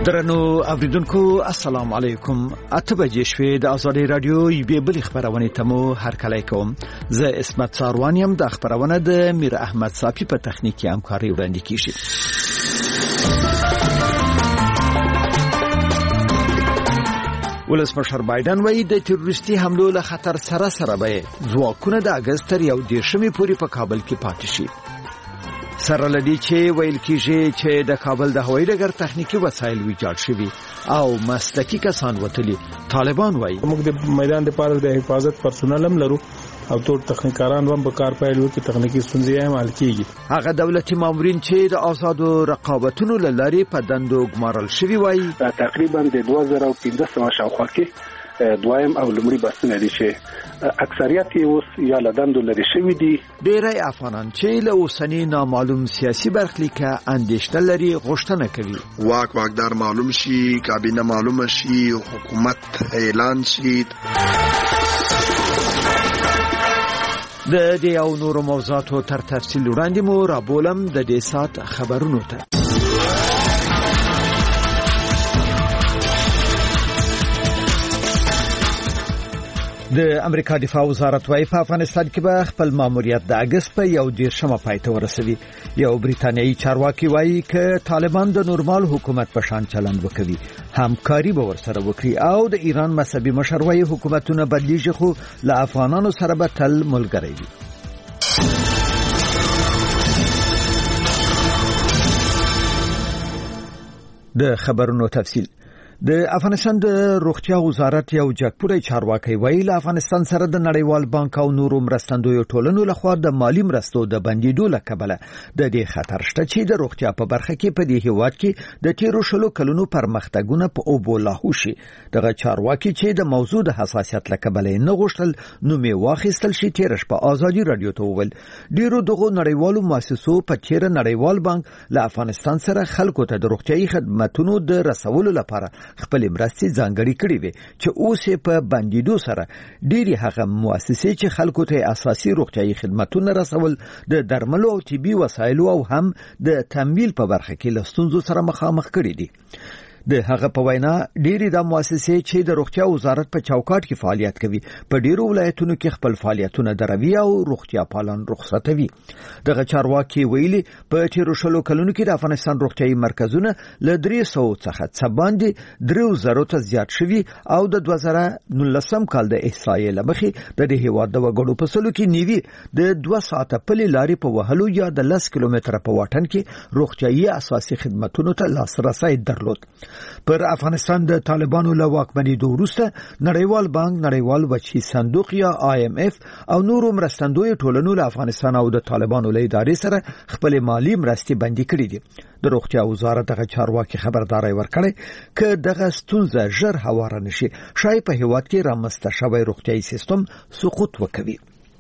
درنو اوریدونکو السلام علیکم. 8 بجې شوې د ازادي رادیو یوې بلې خبرونه ته مو هرکلی کوم. زه اسمت ساروان یم. د خبرونه د میر احمد صافی په تخنیکی همکاري وړاندې کیږي. ولسمشر بایدن وایي د تروریستي حملو له خطر سره به ځواکونه د اگست تر 11 پورې په کابل کې پاتې شي. سره لدی چې ویل کیږي چې د کابل د هوایي ډګر تخنیکی وسایل ویجاړ شوي او مسلکي کسان وتلي. طالبان وایي موږ د میدان د پاره د حفاظت پرسونل هم لرو او ټول تخنیکاران هم په کار پیل وکړي، تخنیکی ستونزې هم حل کیږي. هغه دولتي مامورین چې د آزادو رقابتونو لاري په دندو ګمارل شوي وایي تقریبا د 2015 شاوخوا کې دویم او لومړی بحثونه دي چې اکثریت یې اوس یا لدندو لري شوی دي. ډیری افغانان چې له اوسنی نامعلوم سیاسي برخلیکه اندېښنه لري غوښتنه کوي واکدار معلوم شي، کابینه معلومه شي، حکومت اعلان شي. د دې او نورو موضوعاتو تر تفصیل وړاندې مو رابولم د دې سات خبرونو ته. د امریکا دفاع وزارت وايي په افغانستان کې به خپل ماموریت د اگست په 11 پای ته ورسوي. یو بریتانیایی چارواکي وايي ک طالبان د نورمال حکومت په شان چلند وکوي همکاري به ورسره وکړي او د ایران مذهبي مشر وايي حکومتونه بدلیږي خو له افغانانو سره به تل ملګری وي. د خبرونو تفصیل. د افغانستان د روغتیا وزارت یو جګپوړی چارواکي ویلي له افغانستان سره د نړیوال بانک او نورو مرستندویو ټولنو لخوا د مالی مرستو د بندیدو له کبله د دې خطر شته چې د روغتیا په برخه کې په دې هیواد کې د تیرو شلو کلونو پرمختګونه په اوبو لاهو شي. دغه چارواکي چې د موضوع د حساسیت له کبله نه غوښتل نو می واخیستل شي تیر شپه ازادي رادیو ته وویل ډیرو دغه نړیوالو مؤسسو په تیر نړیوال بانک له افغانستان سره خلکو ته د روغتيایي خدماتو د رسولو لپاره خپل مرستې ځانګړي کړې وي چې اوس په بندیدو سره ډېری هغه مؤسسې چې خلکو ته اساسي روغتيایي خدماتونه رسول د درملو او طبي وسایلو او هم د تمویل په برخه کې له ستونزو سره مخامخ کړي دي. د هغه په وینا ډېری د مؤسسې چې د روغتیا وزارت په چوکاټ کې فعالیت کوي په ډیرو ولایتونو کې خپل فعالیتونه دروي او روغتیا پالان رخصتوي. دغه چارواکي ویلي په تیرو شلو کلونو کې د افغانستان روغتیایي مرکزونه له 300 څخه څه باندې 3000 ته زیات شوي او د 2019 کال د احصایې لمخې د دې هیواد د وګړو په سلو کې نیوي د 2 ساعته پلي لارې په وهلو یا د 10 کیلومتره په واټن کې روغتیایي اساسي خدماتونو ته لاسرسي درلود. پر افغانستان د طالبانو له واکمنېدو وروسته نړیوال بانک، نړیوال وچی صندوق یا IMF او نورو مرستندوی ټولنو له افغانستان او د طالبانو له ادارې سره خپل مالی مرستې بندي کړې دي. د روغتیا وزارت دغه چارواکي خبرداري ورکړي ک دغه ستونزه ژر هواره نشي شای په هیواد کې رامنځته شوی روغتيایي سیستم سقوط وکوي.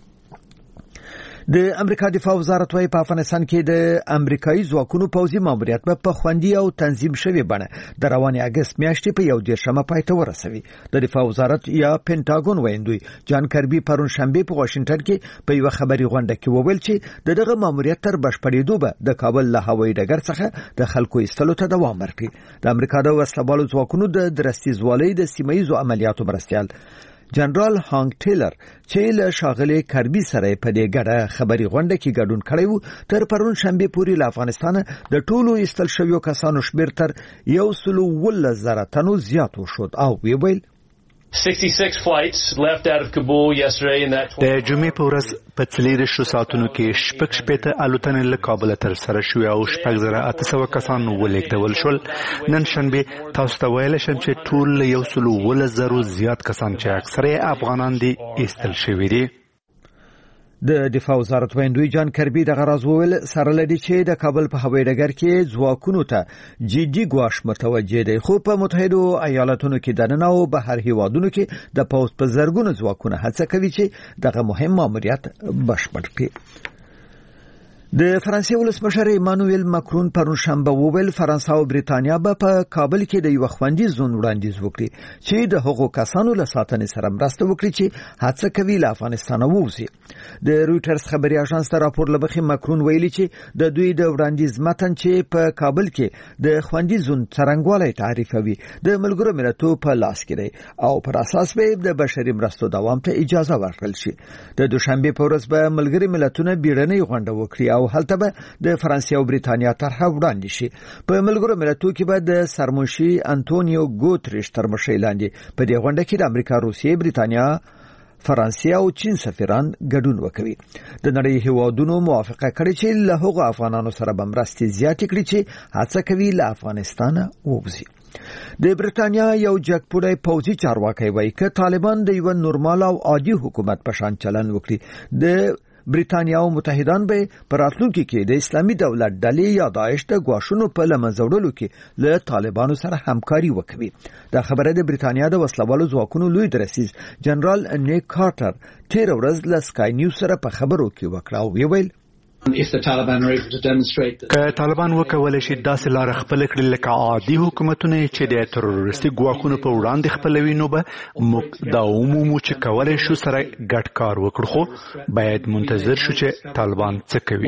د امریکا دفاع وزارت وايي په افغانستان کې د امریکایي ځواکونو پوځي ماموریت په خوندي او تنظیم شوی بڼه د رواني اگست میاشتې په 11 پای ته ورسوي. د دفاع وزارت یا پینټاګون ویندوی جان کربي پرون شنبه په واشنگټن کې په یو خبري غونډه کې وویل چې دغه ماموریت تر بشپړېدو به د کابل له هوایي ډګر څخه د خلکو ایستلو ته دوام ورکړي. د امریکا د وسلوالو ځواکونو د درستیزوالۍ د سیمایي عملیاتو مرستيال جنرال هانګ ټیلر چې له شاغلي کربي سره په دې ګډه خبري غونډه کې ګډون کړی وو تر پرون شنبه پورې له افغانستان د ټولو استل شویو کسانو شمیر تر 110,000 تنو زیات شو او ویل 66 flights left out of Kabul yesterday in that د جمعې په ورځ په 4 ساعتونو کې شپږ الوتنې له کابل تر سره شوې او 6,800 کسان ولېږدول شول. نن شنبه تاسو ته ویل شم چې ټول 110,000 زیات کسان چې اکثره افغانان دي ایستل شوي دي. د دفاع وزارت ویندوی جان کربي د غراز وویل سره لدی چې د کابل په هوایي ډګر کې ځواکونو ته جدي ګواښ متوجه دی خو په متحده ایالاتونو کې دننه او بهر هیوادونو کې د پوز په زرګونو ځواکونه هڅه کوي چې دغه مهم ماموریت بشپړ کړي. د فرانسې ولسمشر ایمانوئل ماکرون پرون شنبه وویل فرانسه او بریتانیا به په کابل کې د یو خوندي زون وړاندیز وکړي چې د هغو کسانو له ساتنې سره مرسته وکړي چې هڅه کوي له افغانستان ووځي. د رويټرز خبري اژانس ته راپور لبخي ماکرون ویلي چې د دوی د وړاندیز متن چې په کابل کې د خوندي زون څرنګوالی تعریفوي د ملګرو ملتونو په لاس کې دی او پر اساس به د بشري مرستو دوام ته اجازه ورکړل شي. د دوشنبه په ورځ به ملګري ملتونه بیړنۍ غونډه وکړي او هلته به د فرانسې او بریتانیا طرحه وړاندې شي. په ملګرو ملتونو کې به د سرمنشي انټونیو ګوتریش تر مشرۍ لاندې په دې غونډه کې د امریکا، روسیې، بریتانیا، فرانسې او چین سفیران ګډون وکوي. د نړۍ هیوادونو موافقه کړې چې له هغو افغانانو سره به مرستې زیاتې کړي چې هڅه کوي له افغانستانه ووځي. د بریتانیا یو جګپوړی پوځي چارواکي وایي چې طالبان د یو نورمال او عادي حکومت په شان چلن وکړي. د بریتانیا او متحدان به پر راتلونکي کې د اسلامي دولت ډلې یا داعش د غواښونو په لمنځوړلو کې له طالبانو سره همکاري وکوي. دا خبره د بریتانیا د وسلوالو ځواکونو لوی درسیز جنرال نیک کارټر تیر ورځ له سکای نیوز سره په خبرو کې وکړه او ویل که طالبان وکولای شي داسې لار خپل کړي لکه عادي حکومتونه چې د تروریستي ګواښونو په وړاندې خپلوي نو به موږ دا عمومو چې کولای شو سره ګډ کار وکړو، خو باید منتظر شو چې طالبان څه کوي.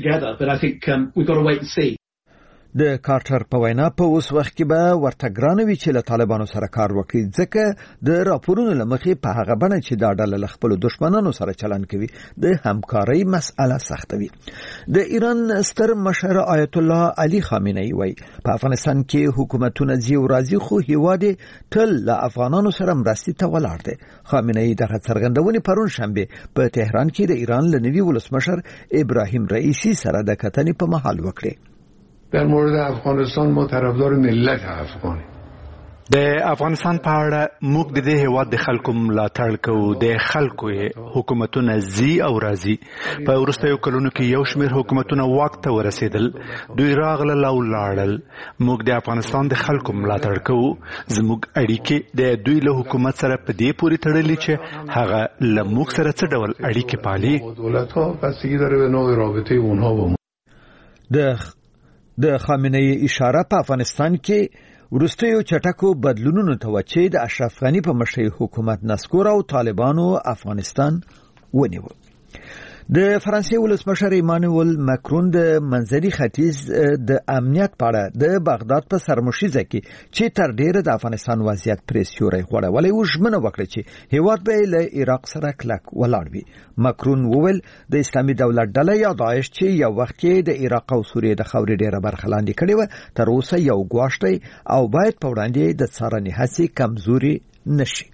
د کارټر په وینا په اوس وخت کې به ورته ګرانه وي چې له طالبانو سره کار وکړي ځکه د راپورونو لمخې په هغه بڼه چې دا ډله له خپل دښمنانو سره چلن کوي د همکارۍ مسأله سختوي. د ایران ستر مشر آیت الله علي خامنه‌ای وایي په افغانستان کې حکومتونه ځي او راځي خو هیواد تل له افغانانو سره مرستې ته ولاړ دی. خامنه‌ای دغه څرګندونې پرون شنبه په تهران کې د ایران له نوي ولسمشر ابراهیم رئیسی سره د کتنې په مهال وکړه. در مورد افغانستان ما طرفدار ملت افغاني. د افغانستان په اړه موږ د دې هیواد د خلکو ملاتړ کوو. د خلکو حکومتونه زی او راځي. په وروستیو کلونو کې یو شمېر حکومتونه واک ته ورسېدل، دوی راغلل او لاړل. موږ د افغانستان د خلکو ملاتړ کوو. زموږ اړیکې د دوی له حکومت سره په دې پورې تړلې چې هغه له موږ سره څه ډول اړیکې پالي. دولت‌ها بستگی داره به نوع رابطه اونها با د خامنه‌ای اشاره په افغانستان کې ورستیو چټکو بدلونونو ته چې د اشرف غنی په مشرۍ حکومت نسکور او طالبانو افغانستان ونیو. د فرانسې ولسمشر ایمانوئل ماکرون د منځني ختیځ د امنیت په اړه د بغداد په سرمشیزه کې چې تر ډیره د افغانستان وضعیت پرې سیوری غوړولې و ژمنه وکړه چې هیواد به له عراق سره کلک ولاړ وي. ماکرون وویل د اسلامي دولت ډله یا داعش چې یو وخت کې د عراق او سوریې د خاورې ډیره برخه لاندې کړې و تر اوسه یو ګواښ دی او باید په وړاندې د څارنې هڅې کمزوري نشي.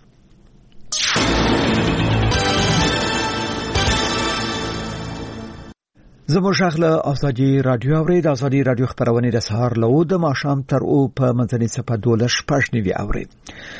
زموږ شغله ازادي رادیو اورید. ازادي رادیو خبرونه د سهار له د ماښام تر او په منځني صفه 12:15 اورید.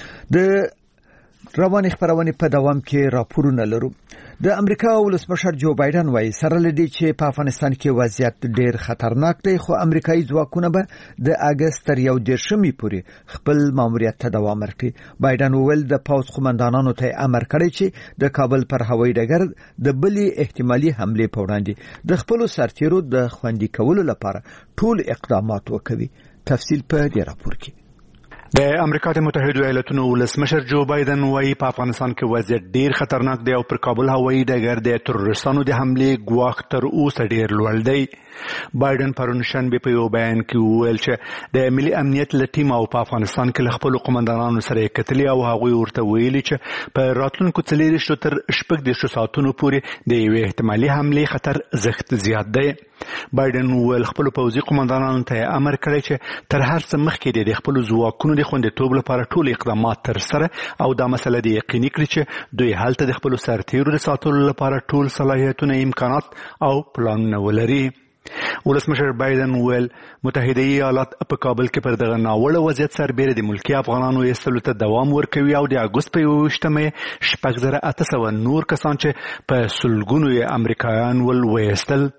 د رواني خبرونه په دوام کې راپورونه لرو. د امریکا ولسمشر جو بایدن وایي سره لدی چې په افغانستان کې وضعیت ډیر خطرناک دی خو امریکایي ځواکونه به د اگست تر 11 پورې خپل ماموریت ته دوام ورکړي. بایدن وویل د پوځ قومندانانو ته امر کړی چې د کابل پر هوایي ډګر د بلی احتمالي حمله په وړاندې د خپل سرتیرو د خوندي کولو لپاره ټول اقدامات وکړي. تفصیل په دې راپور کې. د امریکا د متحده ایالاتونو ولسمشر جو بایدن وايي په افغانستان کې وضعیت ډیر خطرناک دی او پر کابل هوایي ډګر د تروریستانو د حمله ګواښ تر اوسه ډیر لوړ دی. بایدن پرون شنبه په یو بیان کې وویل چې د ملي امنیت لټیم او په افغانستان کې خپل قومندانانو سره کتلي او هغوی ورته ویلي چې په راتلونکو 4 تر 6 ساعتونو پورې د یو احتمالي حمله خطر زښت زیات دی. بایدن ویل خپل پوځي قومندانانو ته امر کړی چې تر هر څه مخکې د خپل ځواکونو د خوندیتوب لپاره ټول اقدامات تر سره او دا مسله د یقیني کړي چې دوی هلته د خپل سرتیرو د ساتلو لپاره ټول صلاحیتونه، امکانات او پلانونه ولري. ولسمشر بایدن ویل متحده ایالات په کابل کې پر دغه ناوړه وضعیت سربېره د ملکی افغانانو ایستلو ته دوام ورکوي او د اګوست په 28 شپږ زره 800 نور کسان چې په سلګونو امریکایان ول ویستل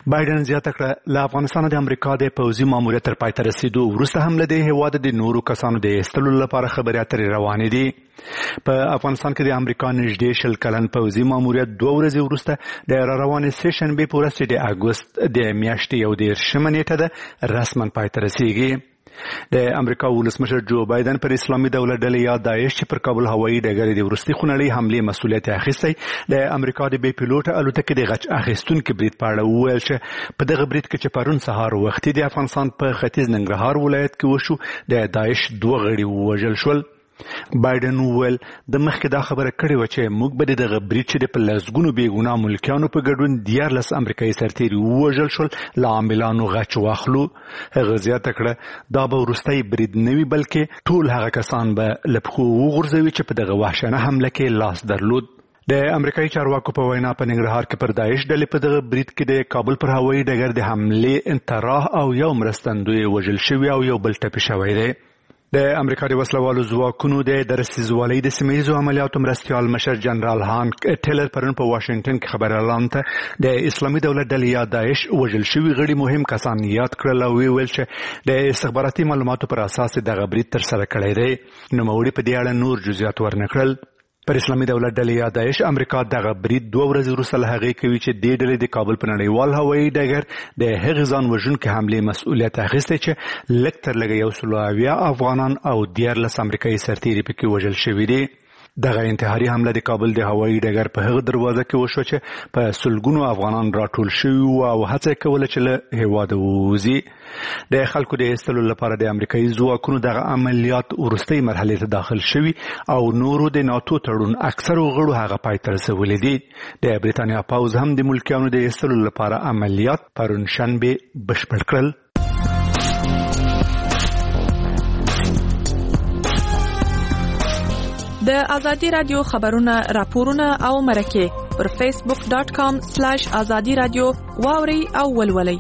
بایدن زیاته کړه له افغانستان د امریکا د پوځي ماموریت تر پای ته رسیدو وروسته هم له دې هیواد د نورو کسانو د ایستلو لپاره خبرې اترې روانې دي. په افغانستان کې د امریکا نږدې 100 کلن پوځي ماموریت 2 ورځې وروسته د روانې سیشنبې په ورځ د اګوست د میاشتې 11 نیټه ده رسما پای ته رسیږي. د امریکا ولسمشر جو بایدن پر اسلامي دولت ډلې یا داعش چې پر کابل هوایي ډګر د وروستي خونړۍ حملې مسؤلیت اخیستی د امریکا د بې پیلوټه الوتکې د غچ اخیستونکي برید په اړه وویل چې په دغه برید کې چې پرون سهار وختي د افغانستان په ختیځ ننګرهار ولایت کې وشو د داعش 2 غړي ووژل شول. بایدن وویل د مخکې دا خبره کړې وه چې موږ به دغه برید چې په لسګونو بېګناه ملکیانو په ګډون 14 امریکایي سرتیري ووژل شول له عاملانو غچ واخلو. هغه زیاته کړه دا به وروستی برید نه وي بلکې ټول هغه کسان به له پښو وغورځوي چې په دغه وحشانه حمله کې لاس درلود. د امریکایي چارواکو په وینا په ننګرهار کې پر داعش ډلې په دغه برید کې د کابل پر هوایي ډګر د حملې انتراح او یو مرستندوی وژل شوی او یو بل ټپي شوی دی. د امریکا د وسلوالو ځواکونو د رسیدوالۍ د سیمهیزو عملیاتو مرستیال مشر جنرال هانک ټیلر پرون په واشنگټن کې خبريالانو ته د اسلامي دولت ډلې یا داعش وژل شوي غړي مهم کسان یاد کړل او ویل چې د استخباراتي معلوماتو پر اساس دغه برید ترسره کړی دی. نوموړي په دې اړه نور جزئیات ورنکړل. پر اسلامي دولت ډلې یا داعش امریکا دغه برید 2 ورځې وروسته له هغې کوي چې دې ډلې د کابل په نړیوال هوایي ډګر د هغې ځان وژونکې حملې مسؤلیت اخیستی چې لږ تر لږه 170 افغانان او 14 امریکایي سرتیري پکې وژل شوي دي. دغه انتحاري حمله د کابل د هوایي ډګر په هغه دروازه کې وشو چې په سلګونو افغانان راټول شوي وو او هڅه یې کوله چې له هېواده ووځي. د خلکو د ایستلو لپاره د امریکایي ځواکونو دغه عملیات وروستۍ مرحلې ته داخل شوي او نورو د ناتو تړون اکثرو غړو هغه پای ته رسولي دي. د بریتانیا پوځ هم د ملکیانو د ایستلو لپاره عملیات پرون شنبې بشپړ کړل. د ازادي رادیو خبرونه راپورونه او مرکه پر facebook.com/azadi radio واوري او ولولي.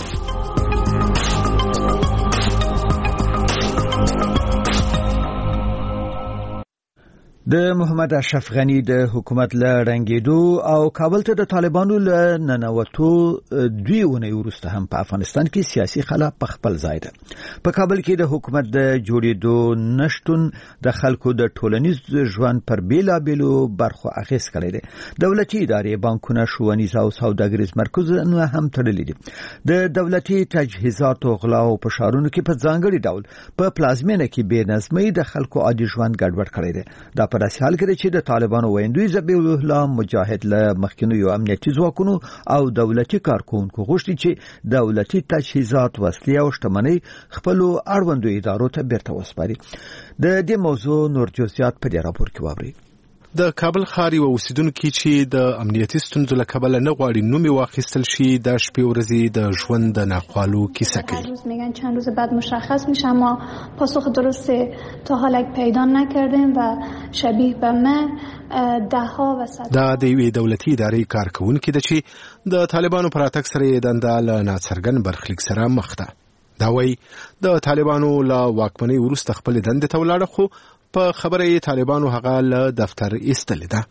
د محمد اشرف غنی د حکومت له رنګېدو او کابل ته د طالبانو له ننوتو 2 اونۍ وروسته هم په افغانستان کې سیاسي خلا په خپل ځای ده. په کابل کې د حکومت د جوړېدو نشټون د خلکو د ټولنیز ژوند پر بیلابېلو برخو اغېز کړی دی. دولتي ادارې، بانکونه، ښوونیز او سوداګریز مرکزونه هم تړلي دي. د دولتي تجهیزاتو غلا او فشارونو کې په ځانګړي ډول په پلازمینه کې بېنظمۍ د خلکو عادي ژوند ګډوډ کړی دی. دا په داسې حال کې چې د طالبانو ویندوی ذبیح الله مجاهد له مخکینو امنیتي ځواکونو او دولتي کارکونکو غوښتي چې دولتي تجهیزات، وسلې او شتمنۍ خپل اړوندو ادارو ته بیرته وسپاري. د دې موضوع نور جزئیات په دې راپور کې واورئ. د کابل ښار یو اوسیدونکي چې د امنیتي ستونزو له کبله نه غواړي نوم یې واخیستل شي د شپې ورځې د ژوند د ناخوالو کیسه کوي. میگن چند روز بعد مشخص میشه اما پاسخ درست تا حالا پیدا نکردیم و شبیه به من دهها و صد دا د یوې دولتي ادارې کارکونکي ده چې د طالبانو پر راتګ سره یې دنده له ناڅرګند برخلیک سره مخ ده. دا وایي د طالبانو له واکمنۍ وروسته خپلې دندې ته ولاړه خو په خبره یې طالبانو هغه له دفتر ایستلې ده.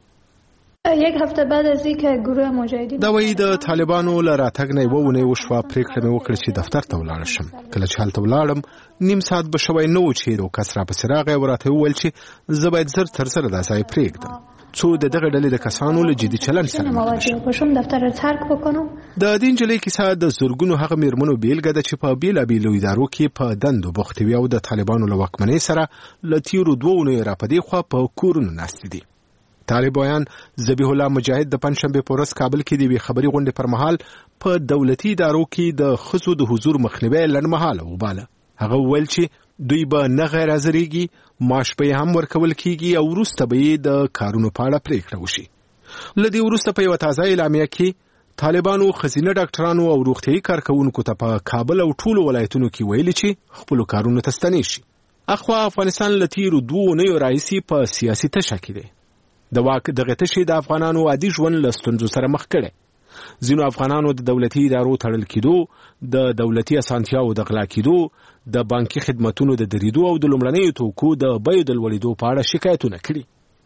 یک هفته بعد از اینکه گروه مجاهدین دا وایي د طالبانو له راتګ نه 2 اونۍ وشوه پریکړه مې وکړه چې دفتر ته ولاړ شم. کله چې هلته ولاړم نیم ساعت به شوی نه و چې یو کس راپسې راغی او راته وویل چې زه باید زر تر زره دا ځای پرېږدم څو د دغه ډلې د کسانو له جدي چلند سره مواجه بشم، دفتر رو ترک بکنم. د دې نجلۍ کیسه د زرګونو هغه میرمنو بیلګه ده چې په بیلابیلو ادارو کې په دندو بوختې وي او د طالبانو له واکمنۍ سره له تیرو 2 اونیو راپدې خوا په کورونو ناستې دي. طالبان ذبیح الله مجاهد د پنځشنبې په ورځ کابل کې د یوې خبري غونډې پر مهال په دولتي ادارو کې د ښځو د حضور مخنیوی لنډمهاله وباله. هغه وویل چې دوی به نه غیر حاضرېږي، معاش به هم ورکول کېږي او وروسته به یې د کارونو په اړه پرېکړه وشي. له دې وروسته په یوه تازه اعلامیه کې طالبانو ښځینه ډاکټرانو او روغتیایي کارکوونکو ته په کابل او ټولو ولایتونو کې ویلي چې خپلو کارونو ته ستنې شي. اخوا افغانستان له تیرو 2 اونیو راهیسې په سیاسي تشه کې دی. د واک دغه تشې د افغانانو عادي ژوند له ستونزو سره مخ کړی. ځینو افغانانو د دولتي ادارو تړل کېدو، د دولتي اسانتیاو د غلا کېدو، د بانکي خدماتونو د دریدو او د لومړنیو توکو د بیو د لوړېدو په اړه شکایتونه کړي.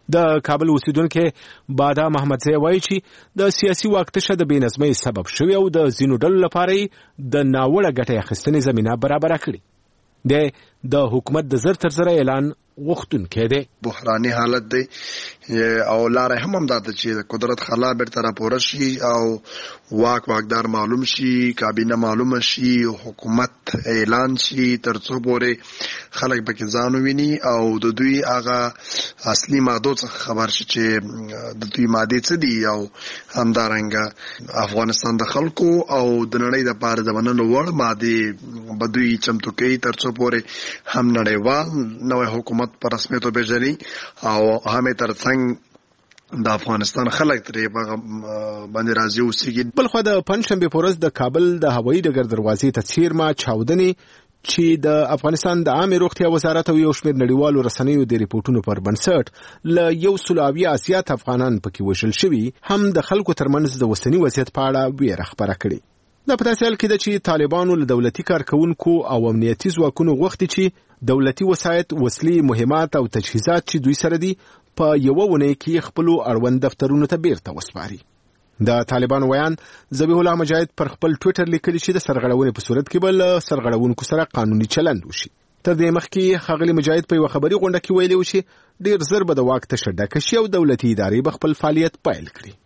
د کابل اوسیدونکو بادام محمد زی وایي چې د سیاسي واک تشه د بېنظمۍ سبب شوی او د ځینو ډلو لپاره د ناوړه ګټې اخیستنې زمینه برابره کړې. د حکومت د زر تر زره اعلان غوښتونکی دی. بحراني حالت دی او لاره هم دا چې قدرت خلا بیرته راپوره شي او واکدار معلوم شي، کابینه معلومه شي، حکومت اعلان شي، ترڅو پورې خلک پکې ځان وویني او د دوی هغه اصلي مادو څخه خبر شي چې د دوی مادې څه دي او همدارنګه افغانستان د خلکو او د نړۍ د پاره د منلو وړ مادې به دوی چمتو کوي ترڅو پورې هم نړیوال نوې حکومت پر رسمیت وبېژني او هم ترڅنګ د افغانستان خلک ترې باندې راضي اوسېږي. بلخو د پنځشنبې په ورځ د کابل د هوایي ډګر دروازې ته څیرمه چاودنې چې د افغانستان د عامه روغتیا وزارت او یو شمېر نړیوالو رسنیو د ریپورتونو پر بنسټ ل 180 زیات افغانان پکې وژل شوي هم د خلکو ترمنځ د وسنی وضعیت په اړه ویره خبره کړې. دا په داسې حال کې ده چې طالبانو له دولتي کارکونکو او امنیتي ځواکونو غوښتي چې دولتي وسایط، وسلې، مهمات او تجهیزات چې دوی سره دي په یوه اونۍ کې خپلو اړوند دفترونو ته بیرته وسپاري. د طالبانو ویان ذبیح الله مجاهد پر خپل ټویټر لیکلي چې د سرغړونې په صورت کې به له سرغړونکو سره قانوني چلند وشي. تر دې مخکې ښاغلي مجاهد په یوه خبري غونډه کې ویلي و چې ډېر ژر به د واک تشه ډکه شي او دولتي ادارې به خپل فعالیت پیل کړي.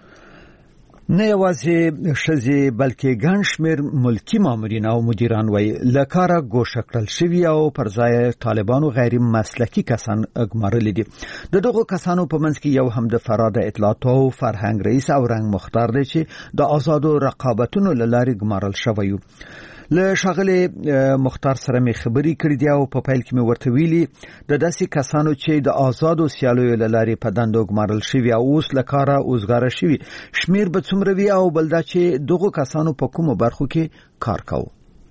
نه یوازې ښځې بلکې ګڼ شمېر ملکي مامورین او مدیران وایي له کاره ګوښه کړل شوي او پر ځای طالبانو غیر مسلکي کسان ګمارلي دي. د دغو کسانو په منځ کې یو هم د فراد اطلاعاتو او فرهنګ رئیس او رنګ مختار دی چې د آزادو رقابتونو له لارې ګمارل شوی و. له ښاغلي مختار سره مې خبرې کړې دي او په پیل کې مې ورته ویلي د داسې کسانو چې د آزادو سیالیو له لارې په دندو ګمارل شوي او اوس له کاره اوزګاره شوي شمیر به څومره وي او بل دا چې دغو کسانو په کومو برخو کې کار کوي.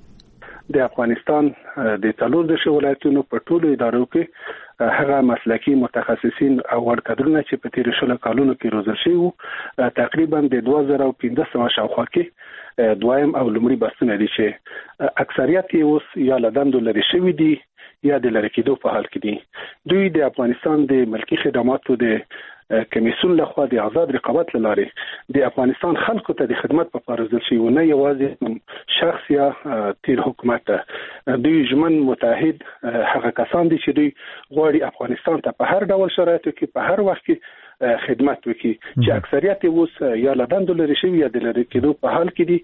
د افغانستان د 14 ولایتونو په ټولو ادارو کې هغه مسلکي متخصصین او وړ کادرونه چې په تیر شلو کالونو کې روزل شوي وو تقریبا د 2015 شاوخوا کې دویم او لومړي بحثونه دي چې اکثریت یې اوس یا لدندو لري شوي دي یا د لری کېدو په حال کې دي. دوی د افغانستان د ملکی خدماتو د کمیسیون لخوا د آزاد رقابت لاره د افغانستان خلکو ته د خدمت په پارځل شي و نه یوازې شخص یا تیر حکومت. دوی ژمن متحد هغه کسان دي چې دوی غواړي افغانستان ته په هر ډول شرایطو کې په هر وخت کې خدمت وکړي چې اکثریت اوس یا لدندو لري شوی یا د لری کېدو په حال کې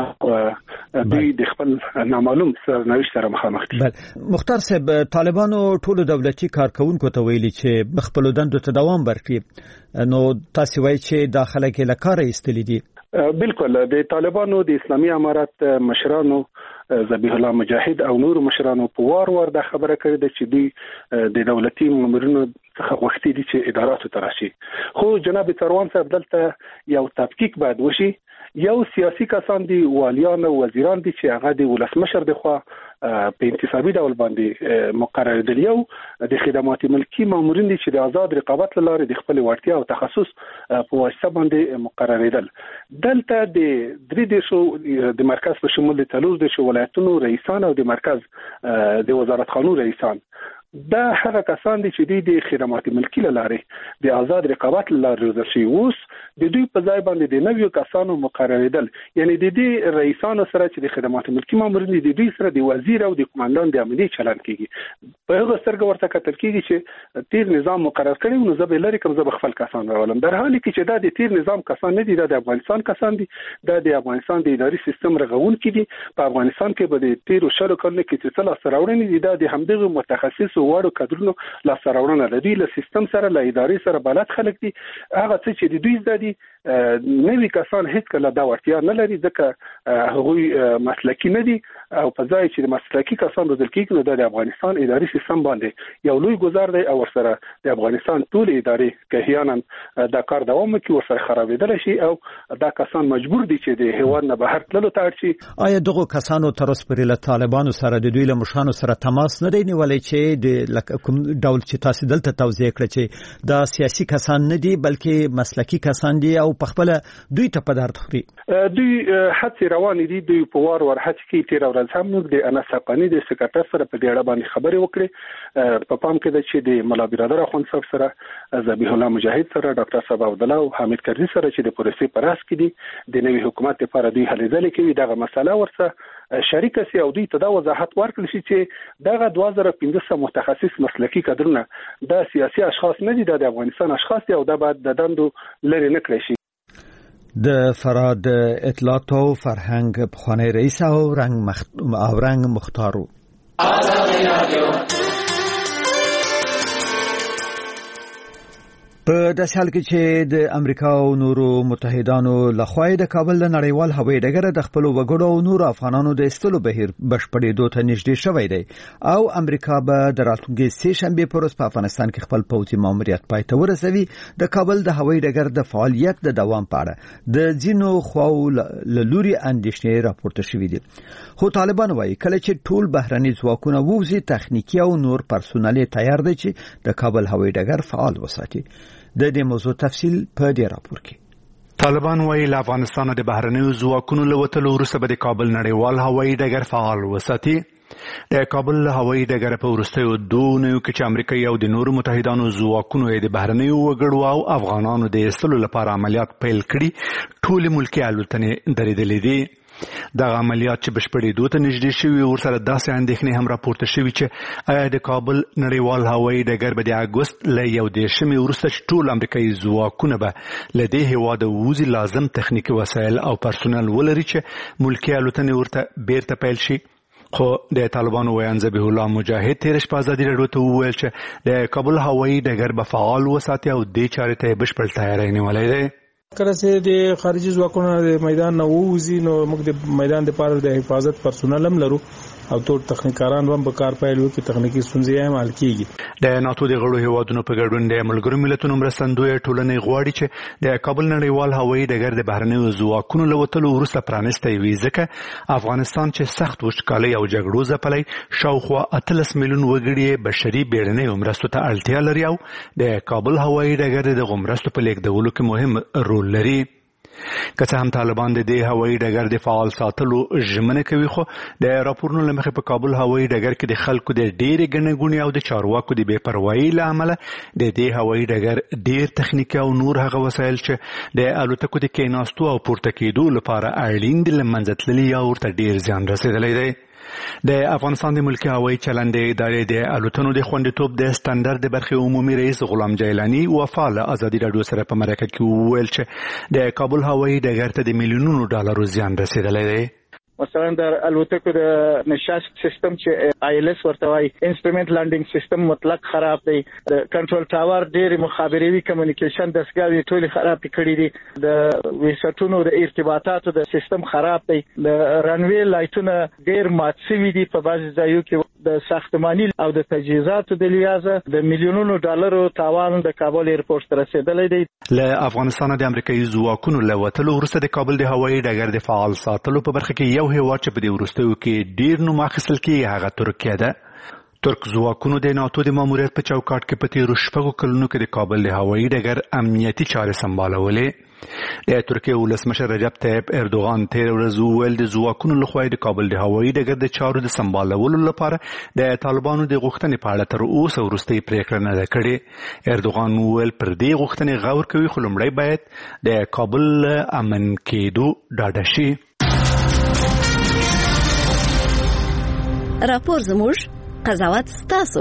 دي. دوی د خپل نامعلوم سرنوشت سره مخامخ دي. مختار صاحب، طالبانو ټولو دولتي کارکونکو ته ویلي چې خپل دندو ته دوام ورکړي، نو تاسو وایي چې داخله کې لکاره ایستلې دي. بالکل د طالبانو د اسلامي امارات مشرانو ذبیح الله مجاهد او نور مشرانو په وار دا خبره کړې ده چې دوی د دولتي مامورینو څخه غوښتي دي چې اداراتو ته راشي. خو جناب تروان صاحب دلته یو تفکیک باید وشي. یو سیاسي کسان دي، والیان او وزیران دي چې هغه د ولسمشر د خوا په انتصابي ډول باندې مقرر دي. یو د خدمات ملکی مامورین دي چې د آزاد رقابت لپاره د خپل وړتیا او تخصص په واسطه باندې مقرر دي. دلته د درې دیشو د مرکز په شمول د 13 ولایتونو رئیسان او د مرکز د وزارت خانو رئیسان دا هغه کسان دي چې د خدمات ملکی لاره د آزاد رقابت لاره روزل شي. اوس د دوی په ځای باندې د نویو کسانو مقرریدل، یعنی د دې رئیسانو سره چې د خدمات ملکی مامورین دي د دوی سره د وزیر او د کمانډان د عملی چلند کیږي. په هغه سترګه ورته کتل کیږي چې تیر نظام مقرر کړي نو زه به لري کوم زه خپل کسان راولم، در حالی کې چې دا د تیر نظام کسان نه دي، دا د افغانستان کسان دي، دا د افغانستان د اداري سیستم رغون کړي. په افغانستان کې به د تیر شلو کلونو کې چې څه لاس راوړنې دي دا د همدغه متخصص وړو کډرونو لاس راوړنه لري، له سیستم سره له اداري سره بلد خلک دي. هغه څه چې د دوی زدي نوی کسان هیڅ کله دا ورتیا نه لري ځکه هغوی مسلکی نه دي او په ځای چې د مسلکی کسان روزل کېږي نو د افغانستان اداري سیستم باندې یو لوی گزار دی او ورسره د افغانستان ټول ادارې کهیانا دا کار دوام کوي ورسره خرابېدل شي او دا کسان مجبور دي چې د هیواد نه بهر تللو ته اړ شي. آیا دغه کسانو تر اوسه پورې له طالبانو سره د دوی له مشرانو سره تماس نه دی نیولی چې د کوم ډول چې تاسو دلته توضیح کړی چې دا سیاسي کسان نه دي بلکې مسلکي کسان دي او په خپل دوی ته په درد خوري دوی هڅې روان دي دوی په وار هڅې کوي تیر ورځ هم موږ د انس حقانی د سکرټر سره په دې اړه باندې خبرې وکړې په پام کې ده چې د مولا برادر اخوند صاحب سره ذبیح الله مجاهد سره ډاکټر صاحب عبدالله او حامد کرزي سره چې د پروسې پر اساس کې دي د نوي حکومت لپاره دوی هلې ځلې کوي دغه مسله ورسره شریک سي او دوی ته دا وضاحت ورکړل شي چې دغه 2015 متخصص مسلکي کادرونه د سیاسي اشخاص نه دي د افغانستان اشخاص دي او دا باید د دندو لري نه کړی شي د فراد اطلاعات او فرهنګ بخوانی رئیس او رنگ مختارو په داسې حال کې چې د امریکا او نورو متحدانو لخوا د کابل د نړیوال هوایي ډګر د خپل وګړو او نورو افغانانو د ایستلو بهیر بشپړېدو ته نږدې شوی دی او امریکا به د راتلونکي سه شنبه پر ورځ په افغانستان کې خپل پوځي ماموریت پای ته ورسوي د کابل د هوایي ډګر د فعالیت د دوام په اړه د ځینو خواو لوري اندېښنې راپورته شوې دي خو طالبان وایي کله چې ټول بهرني ځواکونه ووزي تخنیکی او نور پرسونل تیار دي چې د کابل هوایي ډګر فعال وساتي د دې موضوع تفصیل په دې راپور کې طالبان وايي له افغانستان د بهرنیو ځواکونو له وتلو وروسته به د کابل نړیوال هوایي ډګر فعال وساتي د کابل هوایي ډګر په وروستیو 2 اونیو کې چې امریکایي او د نورو متحدانو ځواکونو د بهرنیو وګړو او افغانانو د ایستلو لپاره عملیات پیل کړي ټول ملکي الوتنې درېدلې دي دا عملیات چې بشپړېدو ته نږدې شوي ورسره داسې اندېښنې هم راپورته شوي چې آیا د کابل نړیوال هوایي ډګر به د اګوست له 1 وروسته چې ټول امریکایي ځواکونه به له دې هېواده ووځي لازم تخنیکي وسایل او پرسونل ولري چې ملکي الوتنې ورته بیرته پیل شي خو د طالبانو ویان ذبیح الله مجاهد تیر شپه ازادي راډیو ته وویل چې د کابل هوایي ډګر به فعال وساتي او دې چارې ته بشپړ تیاری نیولی دی کله چې د خارجي ځواکونو د میدان نه ووځي نو موږ د میدان لپاره د حفاظت پرسونل هم لرو او ټول تخنیکاران هم په کار پیل وکړي تخنیکی ستونزې هم حل کیږي د ناتو د غړو هیوادونو په ګډون د ملګرو ملتونو مرستندوی ټولنې غواړي چې د کابل نړیوال هوایي ډګر د بهرنیو ځواکونو له وتلو وروسته پرانیستی وي ځکه افغانستان چې سخت وچکالۍ او جګړو ځپلی شاوخوا 18 میلیون وګړي بشري بیړنیو مرستو ته اړتیا لري او د کابل هوایي ډګر د دغو مرستو په لیږدولو کې مهم رول لري که څه هم طالبان د دې هوایي ډګر د فعال ساتلو ژمنه کوي خو د راپورونو له مخې په کابل هوایي ډګر کې د خلکو د ډېرې ګڼې ګوڼې او د چارواکو د بې پروایۍ له امله د دې هوایي ډګر ډېر تخنیکي او نور هغه وسایل چې د الوتکو د کېناستو او پورته کېدو لپاره اړین دي له منځه تللي یا ورته ډېر زیان رسېدلی دی د افغانستان د ملکي هوایي چلندې ادارې د الوتنو د خوندیتوب د سټنډرډ د برخې عمومي رئیس غلام جیلانی وفا له ازادي راډیو سره په مرکه کې وویل چې د کابل هوایي ډګر ته د میلیونونو ډالرو زیان رسېدلی دی مثلا د الوتکو د نشاست سیستم چې ILS ورته وایي انسټرومنت لانډینګ سیستم مطلق خراب دی د کنټرول ټاور ډېر مخابروي کمیونیکیشن دستګاوې ټول خراب کړي دي د ویسټونو د ارتباطاتو د سیستم خراب دی د رنوي لایټونه ډېر مات شوي دي په بعضي ځایو کې د ساختماني او د تجهیزاتو د لیازه د میلیونونو ډالرو تاوان د کابل ایرپورټ ته رسیدلی دی له افغانستان د امریکایي ځواکونو له وتلو وروسته د کابل د هوایي ډګر د فعال ساتلو په برخه کې یو هیواد چې په دې وروستیو کې ډېر نوم اخیستل کېږي هغه ترکیه ده ترک ځواکونو د ناتو د ماموریت په چوکاټ کې په تېرو 6 کلونو کې د کابل د هوایي ډګر امنیتي چارې سمبالولې د ترکیې ولسمشر رجب طیب اردوغان تیر ورځ وویل د ځواکونو لخوا د کابل د هوایي ډګر د چارو د سمبالولو لپاره د طالبانو د غوښتنې په اړه تر اوسه وروستۍ پریکړه نه ده کړې اردوغان وویل پر دې غوښتنې غور کوي خو لومړی باید د کابل امن کېدو ډاډه شي راپور زموږ قضاوت ستاسو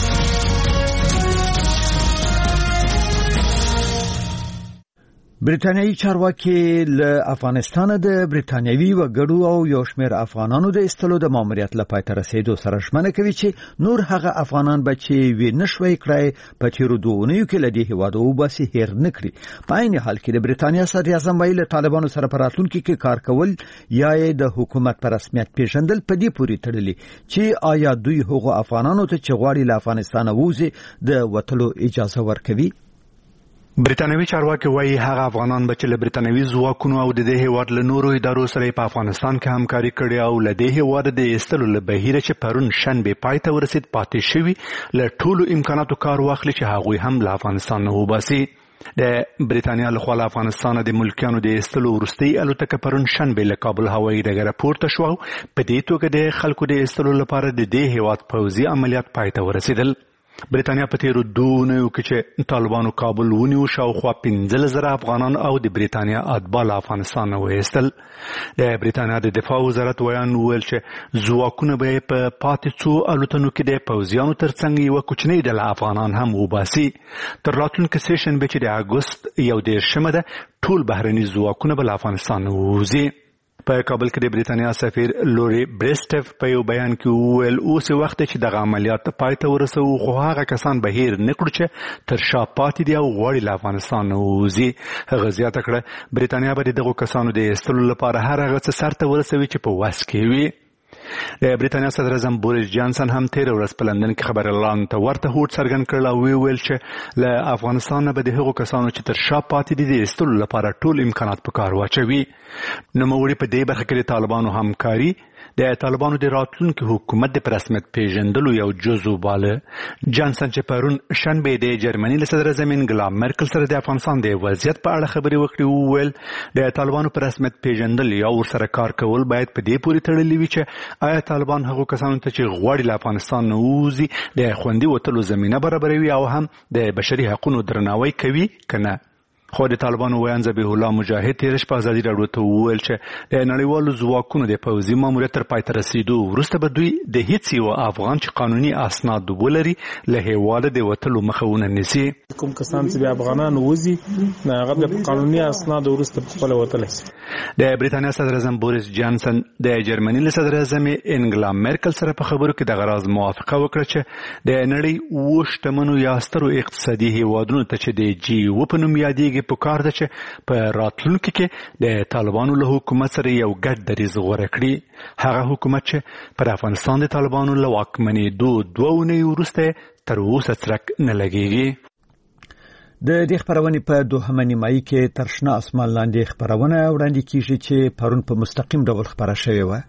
برتانیایی چارواکي له افغانستان د برتانیوي وګړو او یو شمېر افغانانو د ایستلو د ماموریت لپاره تر رسیدو سره ژمنه کوي چې نور هغه افغانان به چې وی نشوي کړای په تیرو 2 اونیو کې له دې هیواد وباسي هیر نه کړي په عین حال کې د برتانیا صدر اعظم ویل طالبانو سره په راتلونکي کې کار کول یا د حکومت پر رسمیت پیژندل په دې پورې تړلي چې آیا دوی هغو افغانانو ته چې غواړي له افغانستان ووځي د وټلو اجازه ورکوي برتانوي چارواکي وايي هغه افغانان به چې له برتانوي ځواکونو او د دې هیواد له نورو ادارو سره په افغانستان کې همکاري کړې او له دې هیواد د ایستلو له بهیره چې پرون شنبه پای ته ورسید پاتې شوي له ټولو امکاناتو کار واخلي چې هغوی هم له افغانستان نه وباسي. د برتانیا له خوا له افغانستان د ملکیانو د ایستلو وروستۍ الوتکه پرون شنبه له کابل هوایي ډګره پورته شوه. په دې توګه د خلکو د ایستلو لپاره د دې هیواد پوځي عملیات پای ته ورسېدل. برتانیا په تیرو 2 اونیو کې چې طالبانو کابل ونیو شاوخوا 15,000 افغانان او د برتانیا اتباع افغانستان نه وایستل. د برتانیا د دفاع وزارت ویان وویل چې ځواکونه به په پاتې څو الوتنو کې د پوځیانو ترڅنګ یوه کوچنۍ ډله افغانان هم وباسي. تر راتلونکي سیشنبه چې د اګوست 21 ده ټول بهرني ځواکونه به له افغانستان نه ووځي. په کابل کې د برتانیا سفیر لوري بریسټف په یو بیان کې وویل اوس وخت چې دغه عملیات پای ته ورسوو خو هغه کسان به هیر نه کړو چې تر شا پاتې دي او غواړي له افغانستان نه ووځي. هغه زیاته کړه برتانیا به د دغو کسانو د ایستلو لپاره هر هغه څه سرته ورسوي چې په وس کې وي. د برتانیا صدر اعظم بوریس جانسن هم تیر ورځ په لندن کې خبريالانو ته ورته هوډ څرګند کړل او ویل چې له افغانستان نه به د هغو کسانو چې تر شا پاتې دي د ایستلو لپاره ټول امکانات په کار واچوي. نوموړي په دې برخه کې د طالبانو همکاري د طالبانو د راتلونکي حکومت د رسمیت پیژندلو یو جزو باله. جانسن چې پرون شنبه د جرمني له صدر اعظم انګلا مرکل سره د افغانستان د وضعیت په اړه خبرې وکړې وویل د طالبانو په رسمیت پیژندل یا ورسره کار کول باید په دې پورې تړلي وي چې آیا طالبان هغو کسانو ته چې غواړي له افغانستان نه ووځي د خوندي وتلو زمینه برابروي او هم د بشري حقوقو درناوی کوي که نه. خو د طالبانو ویان ذبیح الله مجاهد تیر شپه ازادي راډیو ته وویل چې د نړیوالو ځواکونو د پوځي ماموریت تر پای ته رسیدو وروسته به دوی د هیڅ یو افغان چې قانوني اسناد ولري له هیواده د وتلو مخه ونه نیسي. کوم کسان چې افغانان وځي هغه د قانوني اسناد وروسته خپل وتلی شي. د برتانیا صدر اعظم بوریس جانسن د جرمني له صدر اعظم انګلا مرکل سره په خبرو کې د غراز موافقه وکړه چې د نړۍ اوه شتمنو یا سترو اقتصادي هیوادونو ته چې د G7 په نوم یادېږي په کار ده چې په راتلونکي کې د طالبانو له حکومت سره یو ګډ دریځ غوره کړي. هغه حکومت چې پر افغانستان د طالبانو له واکمنېدو 2 اونۍ وروسته تر اوسه څرک نه لګېږي. د دې خبرونې په دوهمه نیمایي کې تر شنه اسمان لاندې خبرونه وړاندې کیږي چې پرون په مستقیم ډول خبره شوې وه.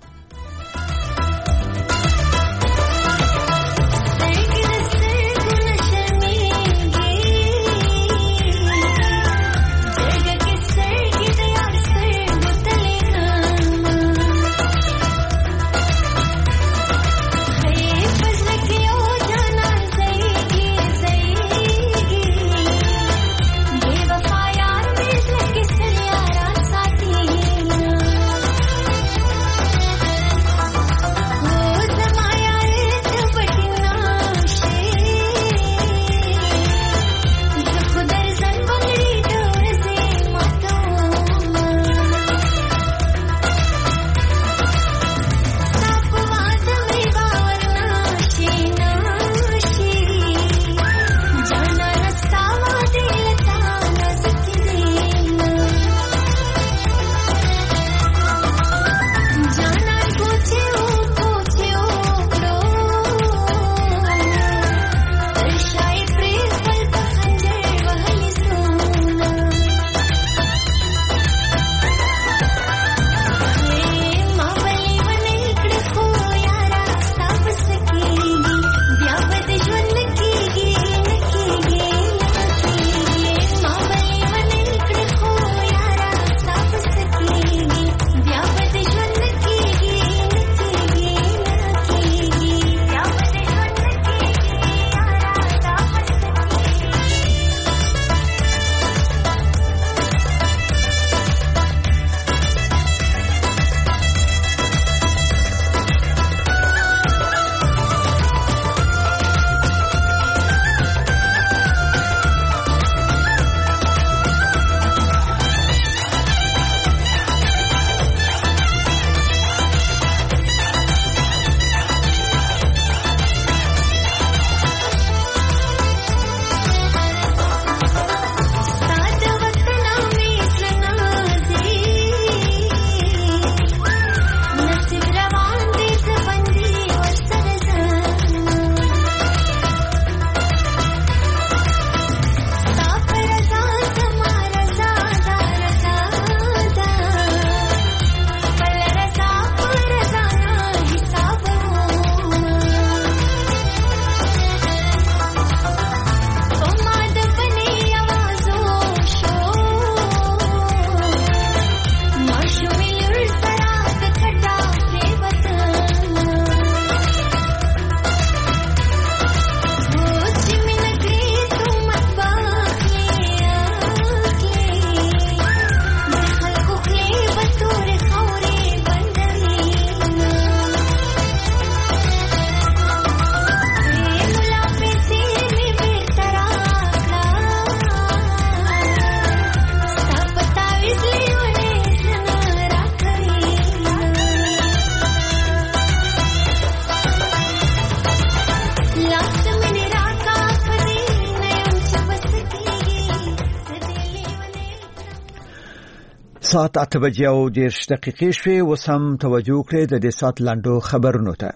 ساعت 8:10 شوي وسم توجه کړئ د دې سات لاندو خبرونو ته.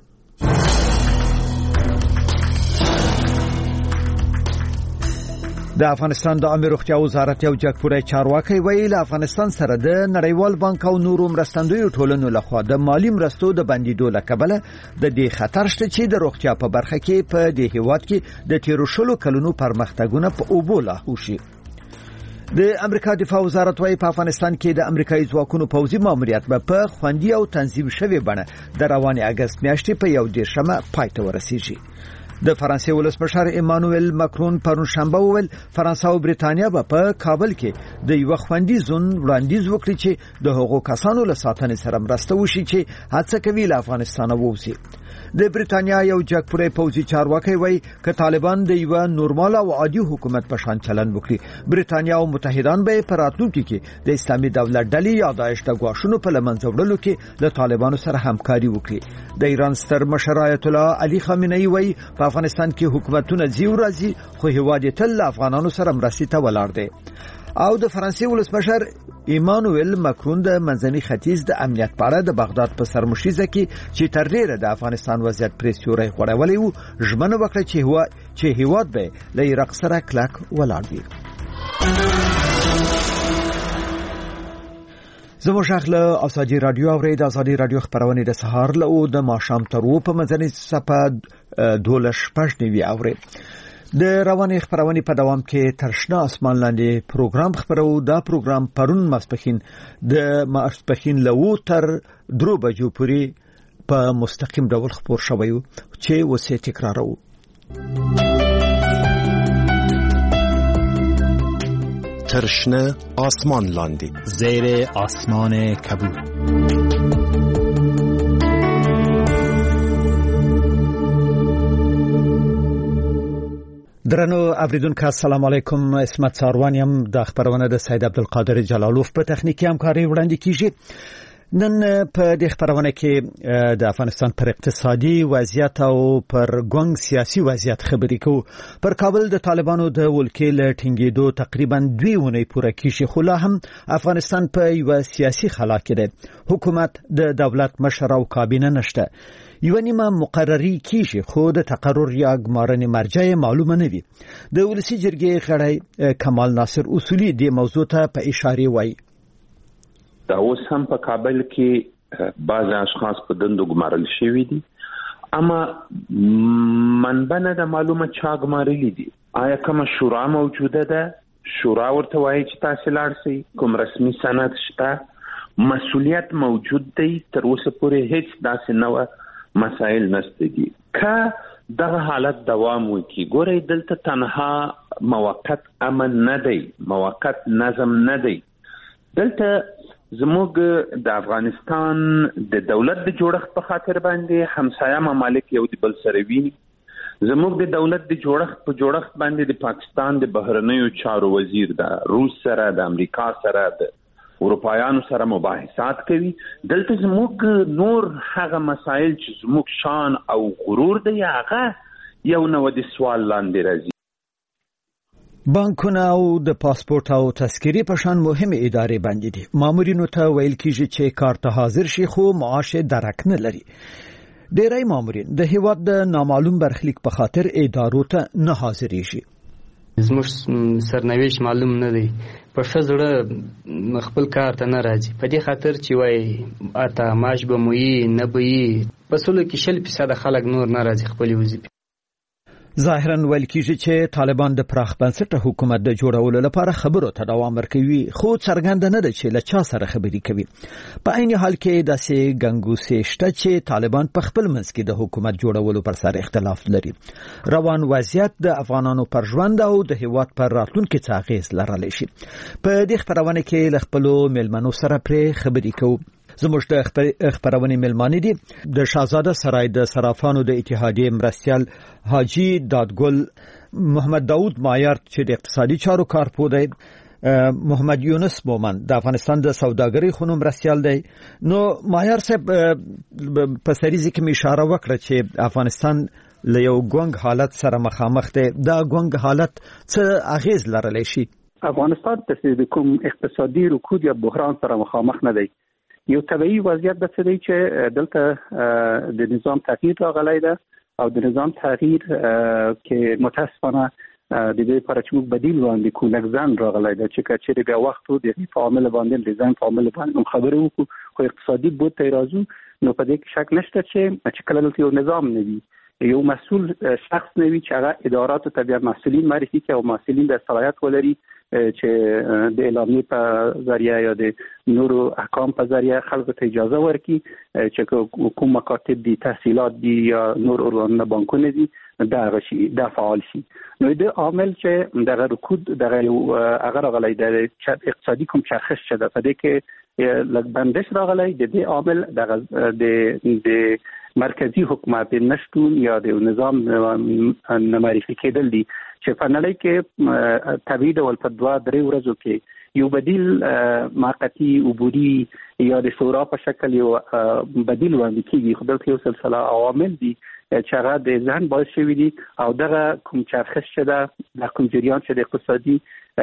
د افغانستان د عامه روغتیا وزارت یو جګپوړی چارواکي ویل افغانستان سره د نړیوال بانک او نورو مرستندویو ټولنو لخوا د مالی مرستو د بندیدو لکبله د دې خطر شته چې د روغتیا په برخه کې په دې هیواد کې د تیرو شلو کلونو پرمختګونه په اوبو لاهو شي. د امریکا دفاع وزارت وايي په افغانستان کې د امریکایي ځواکونو پوځي ماموریت په خوندي او تنظیم شوی بڼه د روانې اگست میاشتې په 1 پای ته ورسیږي. د فرانسې ولسمشر ایمانوئل ماکرون پرون شنبه وویل فرانسه او بریتانیا په کابل کې د یو خوندي زون وړاندیز وکړي چې د هغو کسانو له ساتنې سره مرسته وشي چې هڅه کوي له افغانستان ووځي. د بریتانیا یو جګپوړی پوځي چارواکي وایي ک طالبان د یو نورمال او عادي حکومت په شان چلند وکړي بریتانیا او متحدان به په راتلونکي کې د اسلامي دولت ډلې یا داعش د غواښونو په لمنځه وړلو کې له طالبانو سره همکاري وکړي. د ایران ستر مشر آیت الله علي خامنه‌ای وایي په افغانستان کې حکومتونه زیو راځي خو هیواد تل افغانانو سره مرستې ته ولاړ دي. او د فرانسې ولسمشر ایمانوئل ماکرون د منځني ختیځ د امنیت په اړه د بغداد په سرمشیزه کې چې تر ډیره د افغانستان وضعیت پریسیوري خوړولې وو ژمنه وکړه چې هیواد به له عراق سره کلک ولاړ وي. زموږ شغله ازادي رادیو او د ازادي رادیو خبرونه د سهار له د ماښام تر و په منځني صفه 12:15 اوري. د رواني خبرونه په دوام کې ترشنا اسمان لاندې پروګرام خبرو. دا پروګرام پرون ماسپخین د ماسپخین له تر 3 بجو پورې په مستقیم ډول خبر شوی چې وسه تکرارو. ترشنا آسمان لاندی زیر آسمان کبود. درنو اوریدونکو السلام علیکم. اسمت ساروانیم د خبرونه د سید عبدالقادر جلالوف په تخنیکی همکاري وړاندې کیږي. نن په دې خبرونه کې د افغانستان پر اقتصادي وضعیت او پر ګوند سیاسي وضعیت خبرې کوو. پر کابل د طالبانو د ولکې له ټینګېدو تقریبا 2 اونۍ پوره کیږي خو لا هم افغانستان په یو سیاسي خلا کې دی. حکومت د دولت مشر او کابینه نشته. یو نیمه مقرری کیږي خو د تقرر یا ګمارنې مرجع معلومه نه وي. د ولسی جرګې غړی کمال ناصر اصولي د موضوع ته په اشاره وایي دا اوس هم په کابل کې بعض اشخاص په دندو ګمارل شوي دي اما منبع نه د معلومه چا ګمارلي دي. آیا کومه شورا موجوده ده؟ شورا ورته وایي چې تاسو لاړ شئ. کوم رسمي سند شته؟ مسؤلیت موجود دی؟ تر اوسه پورې هیڅ داسې نه مسائل نشته دي. که دغه حالت دوام وکړي ګورئ دلته تنها موقت امن نه دی، موقت نظم نه دی. دلته زموږ د افغانستان د دولت د جوړښت په خاطر باندې همسایه ممالک یو د بل سره ویني. زموږ د دولت د جوړښت باندې د پاکستان د بهرنیو چارو وزیر د روس سره د امریکا سره د اروپایانو سره مباحثات کوي. دلته زموږ نور هغه مسائل چې زموږ شان او غرور دی هغه یو نو د سوال لاندې راځي. بانکونه او د پاسپورت او تذکرې په شان مهمه ادارې باندې دي. مامورینو ته ویل کیږي چې کار ته حاضر شي خو معاش درک نه لري. ډیری مامورین د هیواد د نامعلوم برخلیک په خاطر ادارو ته نه حاضرېږي. زموږ سرنوشت معلوم نه دی. په شزړه خپل کار ته نه راځي. په دې خاطر چې وای اته معاش به موي نه بي پسولو کې 0% خلک نور نه راځي خپل وظیفه. ظاهرا ویل کیږي چې طالبان د پراخ بنسټه حکومت د جوړولو لپاره خبرو ته دوام ورکوي خو څرګند نه ده چې له چا سره خبرې کوي. په عین حال کې داسې ګنګوسې شته چې طالبان په خپل منځ کې د حکومت جوړولو پر سر اختلاف لري. روان وضعیت د افغانانو پر ژوند او د هیواد پر راتلونکي څه اغیز لرلی شي. په دې خبرونه کې له خپل ملمنو سره پرې خبرې کوو. زموږ د خبرونه ملمانې دي د شاهزاده سرای د صرافانو د اتحادیې مرستیال حاجی دادګل محمد داود مایار چې د اقتصادي چارو کارپو دی، محمد یونس مومن د افغانستان د سوداګرۍ خونو مرستیال دی. نو مایار صاحب په سریزه کې اشاره وکړه چې افغانستان له یو ګونګ حالت سره مخامخ دی. دا ګونګ حالت څه اغیز لرلی شي؟ افغانستان د کوم اقتصادي رکود یا بحران سره مخامخ نه دی. یو طبيعي وضعیت د څه دی چې دلته د نظام تغییر راغلی ده او د نظام تغییر کې متاسفانه د دې لپاره چې موږ بدیل وړاندې کوو لږ راغلی ده چې کچېرې بیا وخت و د عامل باندې ډیزاین په عامل باندې خبرې وکړو خو اقتصادي بود ته راځو نو په دې کې شک نشته چې کله دلته یو نظام نه وي یو مسؤل شخص نه وي چې هغه اداراتو ته بیا مسؤلین معرفي کړي او مسؤلین د صلاحیت ولري چې د اعلامیې په ذریعه یا د نورو احکام په ذریعه خلکو ته اجازه ورکړي چې کوم مکاتب دي تحصیلات دي یا نور ارګانونه بانکونه دي دا فعال شي. نو د عامل چې دغه رکود دغه هغه راغلی د اقتصادي کوم چرخش چې د پدې کې لږ بندش راغلی د دې عامل دغه د مرکزی حکومت نشټون یا د نظام معرفي کېدل دي چې په نړۍ کې طبيعي ډول په 2-3 ورځو کې یو بدیل موقتی عبوري یا د شورا په شکل یو بدیل وړاندې کیږي خو دلته یو سلسله عوامل دي چې هغه د ځان باعث شوي دي او دغه کوم چرخش چې ده د کوم جریان چې د اقتصادي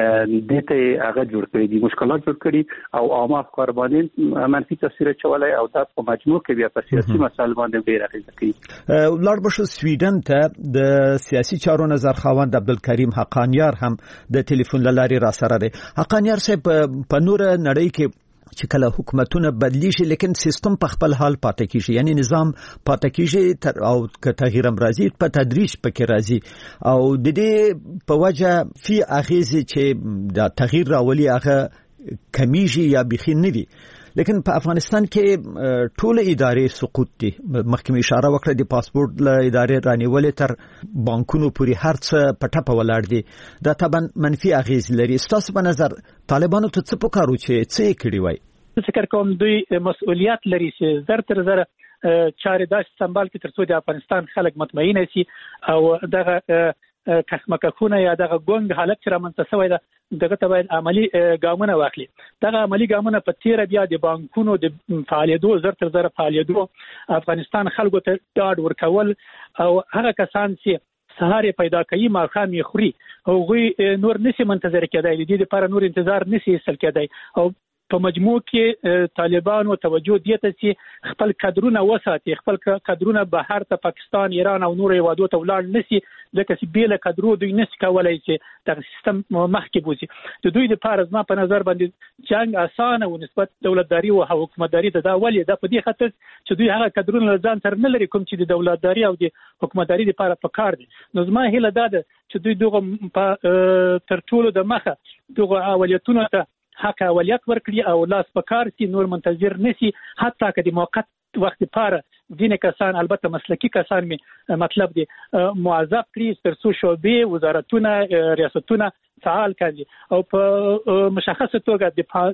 دته هغه جوړ کړی دي مشکلات جوړ کړي او عامه افکار باندې منفي تاثیر چولای او د په مجموع کې بیا په سیاسي مسایل باندې ډیر اغیزه کوي. لاړ بشو سویډن ته د سیاسي چارو نظر خواند عبدالکریم حقانیار هم د ټلیفون لاري را سره دی. حقانیار صاحب په نور نړۍ کې چې کله حکومتونه بدلی شي لیکن سیستم په خپل حال پاتې کیږي یعنی نظام پاتې کیږي او که تغییر هم راځي په تدریج پکې راځي او د دې په وجه فی اغیزه چې د تغییر راولي هغه کمیږي یا بخین نه دي لیکن په افغانستان کې ټول ادارې سقوط دي. مخکې اشاره وکړه د پاسپورت له ادارې رانیولې تر بانکونو پورې هر څه په ټپه ولاړ دي. دا طبعا منفي اغیز لري. ستاسو په نظر طالبانو ته څه پکارو چې څه کړی وای؟ فکر کوم دوی مسؤلیت لري چې زر تر زر چارې داسې سمبال کړي ترڅو د افغانستان خلک مطمئن شي او دغه کخمکخونه یا دغه ګونګ حالت چې رامنځته شوی ده دغه ته باید عملی ګامونه واخلي. دغه عملی ګامونه په تیر بیا د بانکونو د فعالیتو زر تر زر فعالیتو افغانستان خلکو ته ډاډ ورکول او هغه کسان چې سهار پیدا کوي ماښام یې خوري او غوی نور نشي منتظر کېدای د دې لپاره نور انتظار نشي استل کېدای او په مجموع کې طالبانو توجه دیته چې خپل کادرونه وساتي خپل کادرونه بهر ته پاکستان ایران او نور هیوادو ته ولاړ نشي ځکه چې بیل کادرو دوی نشي کولای چې د سیستم مخکې بوزي. د دوی لپاره زما په نظر باندې جنگ اسانه او نسبت دولتداري او حکومتداري د ولې د په دې خاطر چې دوی هغه کادرونه ځان سره نه لري کوم چې د دولتداري او د حکومتداري لپاره پکار دي. نو زما هیله ده چې دوی دغه تر ټولو د مخه دغه اولویتونه ته حق اولیت ورکړي او لاس پکار سي نور منتظر نشي حتی که د موقت وخت لپاره ځینې کسان البته مسلکی کسان می مطلب دی موظف کړي تر څو شعبې وزارتونه ریاستونه فعال کړي او په مشخصه توګه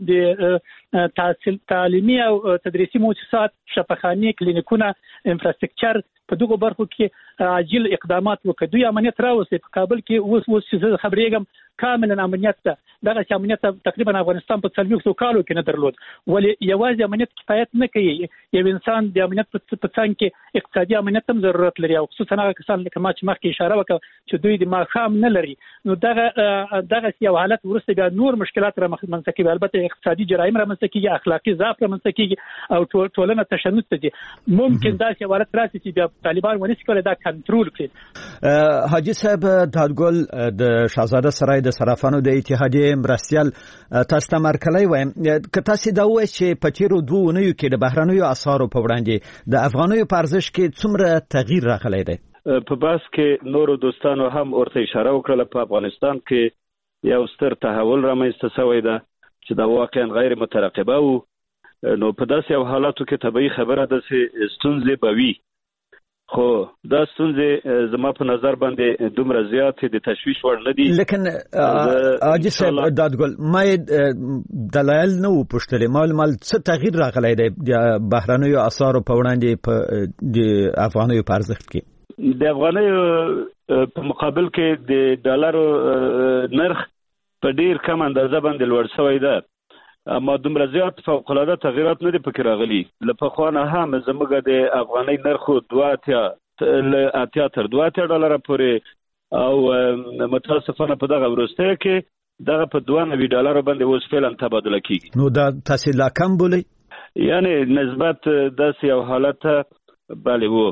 د تحصیل تعلیمي او تدریسي مؤسسات شفاخانې کلینیکونه انفراستراکچر په دغه برخو کې عاجل اقدامات وکړي. دوی امنیت راوستي په کابل کې اوس چې خبرېږم کاملا امنیت ته دغه امنیت تقریبا افغانستان په 40 کالو کې نه درلود ولې یوازې امنیت کفایت نه کوي. یو انسان د امنیت په څنګ کې اقتصادي امنیت هم ضرورت لري او خصوصا هغه کسان لکه ما چې مخکې اشاره وکړه چې دوی د ماښام نه لري نو دغه یو حالت ورسته بیا نور مشکلات را منځته کوي. البته اقتصادي جرایم را منځته کیږي اخلاقی ضعف را منځته کیږي او ټولنه تشنج ته دي. ممکن دا چې حالت راشي چې بیا طالبان ونیسي کولای دا کنټرول کړي. حاجی صاحب دادګل د شاهزاده سرای د صرافانو د اتحادیې مرستيال تاسو ته مرکلای وایم که تاسو دا وایي چې په تیرو 2 اونیو کې د بهرنیو اسعارو په وړاندې د افغانیو په ارزش کې څومره تغییر راغلی دی؟ په بحث کې نورو دوستانو هم ورته اشاره وکړه په افغانستان کې یو ستر تحول رامنځته شوی دی چې دا واقعا غیر مترقبه وو. نو په داسې یو حالاتو کې طبيعي خبره ده چې ستونزې به وي خو دا ستونزې زما په نظر باندې دومره زیاتې د تشویش وړ نه دي. لیکن حاجی صاحب دادګل ما دلایل نه و پوښتلې مال څه تغییر راغلی دی د بهرنیو اسعارو په وړاندې د افغانیو په ارزښت کې؟ د افغانیو په مقابل کې د ډالرو نرخ په ډیر کم اندازه باندې لوړ شوی دی اما دومره زیات فوق العاده تغیرات نه دي پکې راغلي. له پخوانه هم زموږ د افغاني نرخ 2 تر $2 پورې او متاسفانه په دغه وروسته کې دغه په $92 باندې اوس فعلا تبادله کیږي. نو دا تاسو لا کم بولئ؟ یعنی نسبت داسې یو حالت بله وو.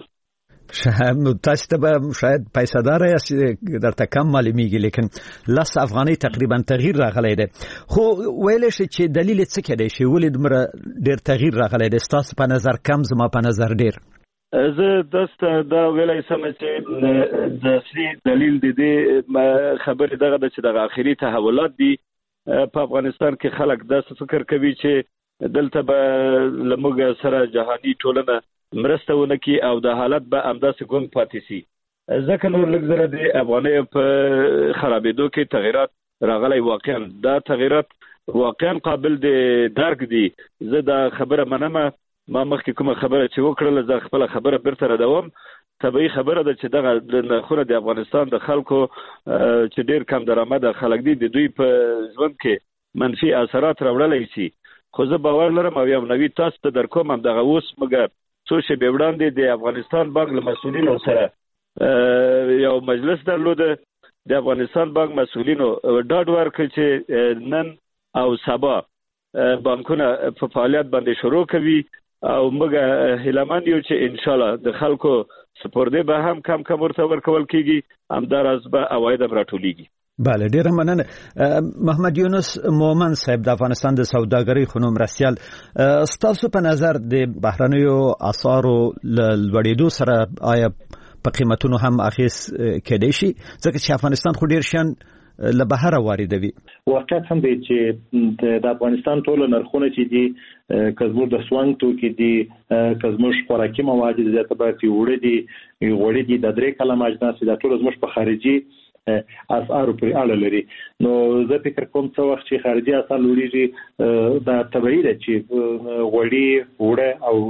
تاسو ته به شاید پیسه‌دار یاست درته کم معلومیږي، لیکن $10 تقریبا تغییر راغلی دی. خو ویل شي چې دلیل څه کېدای شي ولې دومره ډېر تغییر راغلی دی؟ ستاسو په نظر کم، زما په نظر ډېر. زه دا ویلای سم چې د اصلي دلیل د دې خبرې دغه ده چې د آخري تحولات دي په افغانستان کې. خلک داسې فکر کوي چې دلته به له موږ سره جهاني ټولنه مرسته ونه کړي او د حالت به همداسې ګونګ پاتې شي. ځکه نور لږ زره د افغانیو په خرابېدو کې تغیرات راغلی. واقعا دا تغیرات واقعا قابل د درک دي. زه دا خبره منمه، ما مخکې کومه خبره چې وکړله زه خپله خبره بیرته ردوم. طبیعي خبره ده چې دغه نرخونه د افغانستان د خلکو چې ډېر کم درآمده خلک دي د دوی په ژوند کې منفي اثرات راوړلی شي. خو زه باور لرم او یو نوي تاسو ته در کوم همدغه اوس موږ څو شېبې وړاندې د افغانستان بانک له مسؤلینو سره یو مجلس درلوده. د افغانستان بانک مسؤلینو ډاډ ورکړ چې نن او سبا بانکونه په فعالیت باندې شروع کوي او موږ هیلهمند یو چې ان شاء الله د خلکو سپورده به هم کم ورته ورکول کیږي، همداراز به عواید هم راټولیږي. بله، ډیره مننه. محمد یونس مومن صاحب د افغانستان د سوداګرۍ خونو مرستیال، ستاسو په نظر د بهرنیو اسعارو لوړېدو سره آیا په قیمتونو هم اغیز کېدای شي؟ ځکه چې افغانستان خو ډیر شیان له بهره واردوي. واقعیت هم دی چې د افغانستان ټول نرخونه چې دي که زموږ د سوانګ توکي دي، که زموږ خوراکي مواد دي، د طبعاتي وړه دي، غوړي دي، د 3 کلم اجناس دي، دا ټول زموږ په خارجي اسعارو پورې اړه لري. نو زه فکر کوم څه وخت چې خارجي اسعار لوړیږي دا طبیعي ده چې غوړي، وړه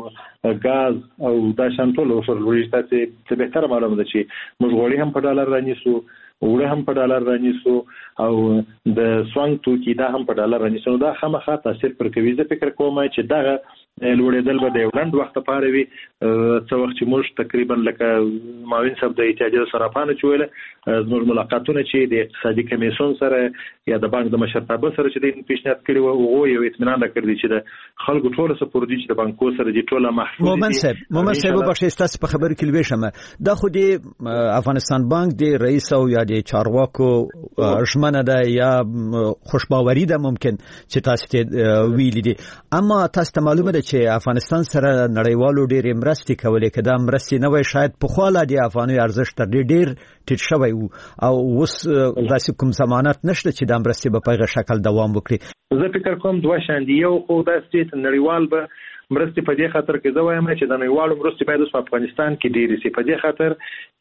او غاز او دا شان ټول ورسره لوړیږي. تاسو ته بهتره معلومه ده چې موږ غوړي هم په ډالر رانیسو، وړه هم په ډالر رانیسو او د سوانګ توکي دا هم په ډالر رانیسو. نو دا خامخا تاثیر پر کوي. زه فکر کوم چې دغه لوړېدل به د یو لنډ وخت لپاره وي. څه وخت چې موږ تقریبا لکه معاون صاحب د اتحادیې صرافانو چې ویل زموږ ملاقاتونه چې د اقتصادي کمیسیون سره یا د بانک د مشرتابه سره چې د پیشنهاد کړي وو هغه یو اطمینان راکړي چې د خلکو ټول سپورت دي چې د بانکو سره دي ټول محفوظ دي. مومن صاحب بخښه تاسو په خبرو کې لويشم دا خو د افغانستان بانک د رئیس او یا د چارواکو ژمنه ده یا خوشباوري ده ممکن چې تاسو ته ویلي دي، اما تاسو ته معلومه ده چې افغانستان سره نړیوالو ډېر مرستې کولې. کدا مرستې نه وای شاید په خواله د افغاني ارزښت ډېر ټیټ شوی او اوس داسې کوم ضمانت نشته چې د مرستې په پیغه شکل دوام وکړي. زه فکر کوم دوه شان دي. یو خو داسې نړیوال به مرستې په دې خاطر کې زه وایم چې د نړیوالو مرستې باید په افغانستان کې ډېرې شي، په دې خاطر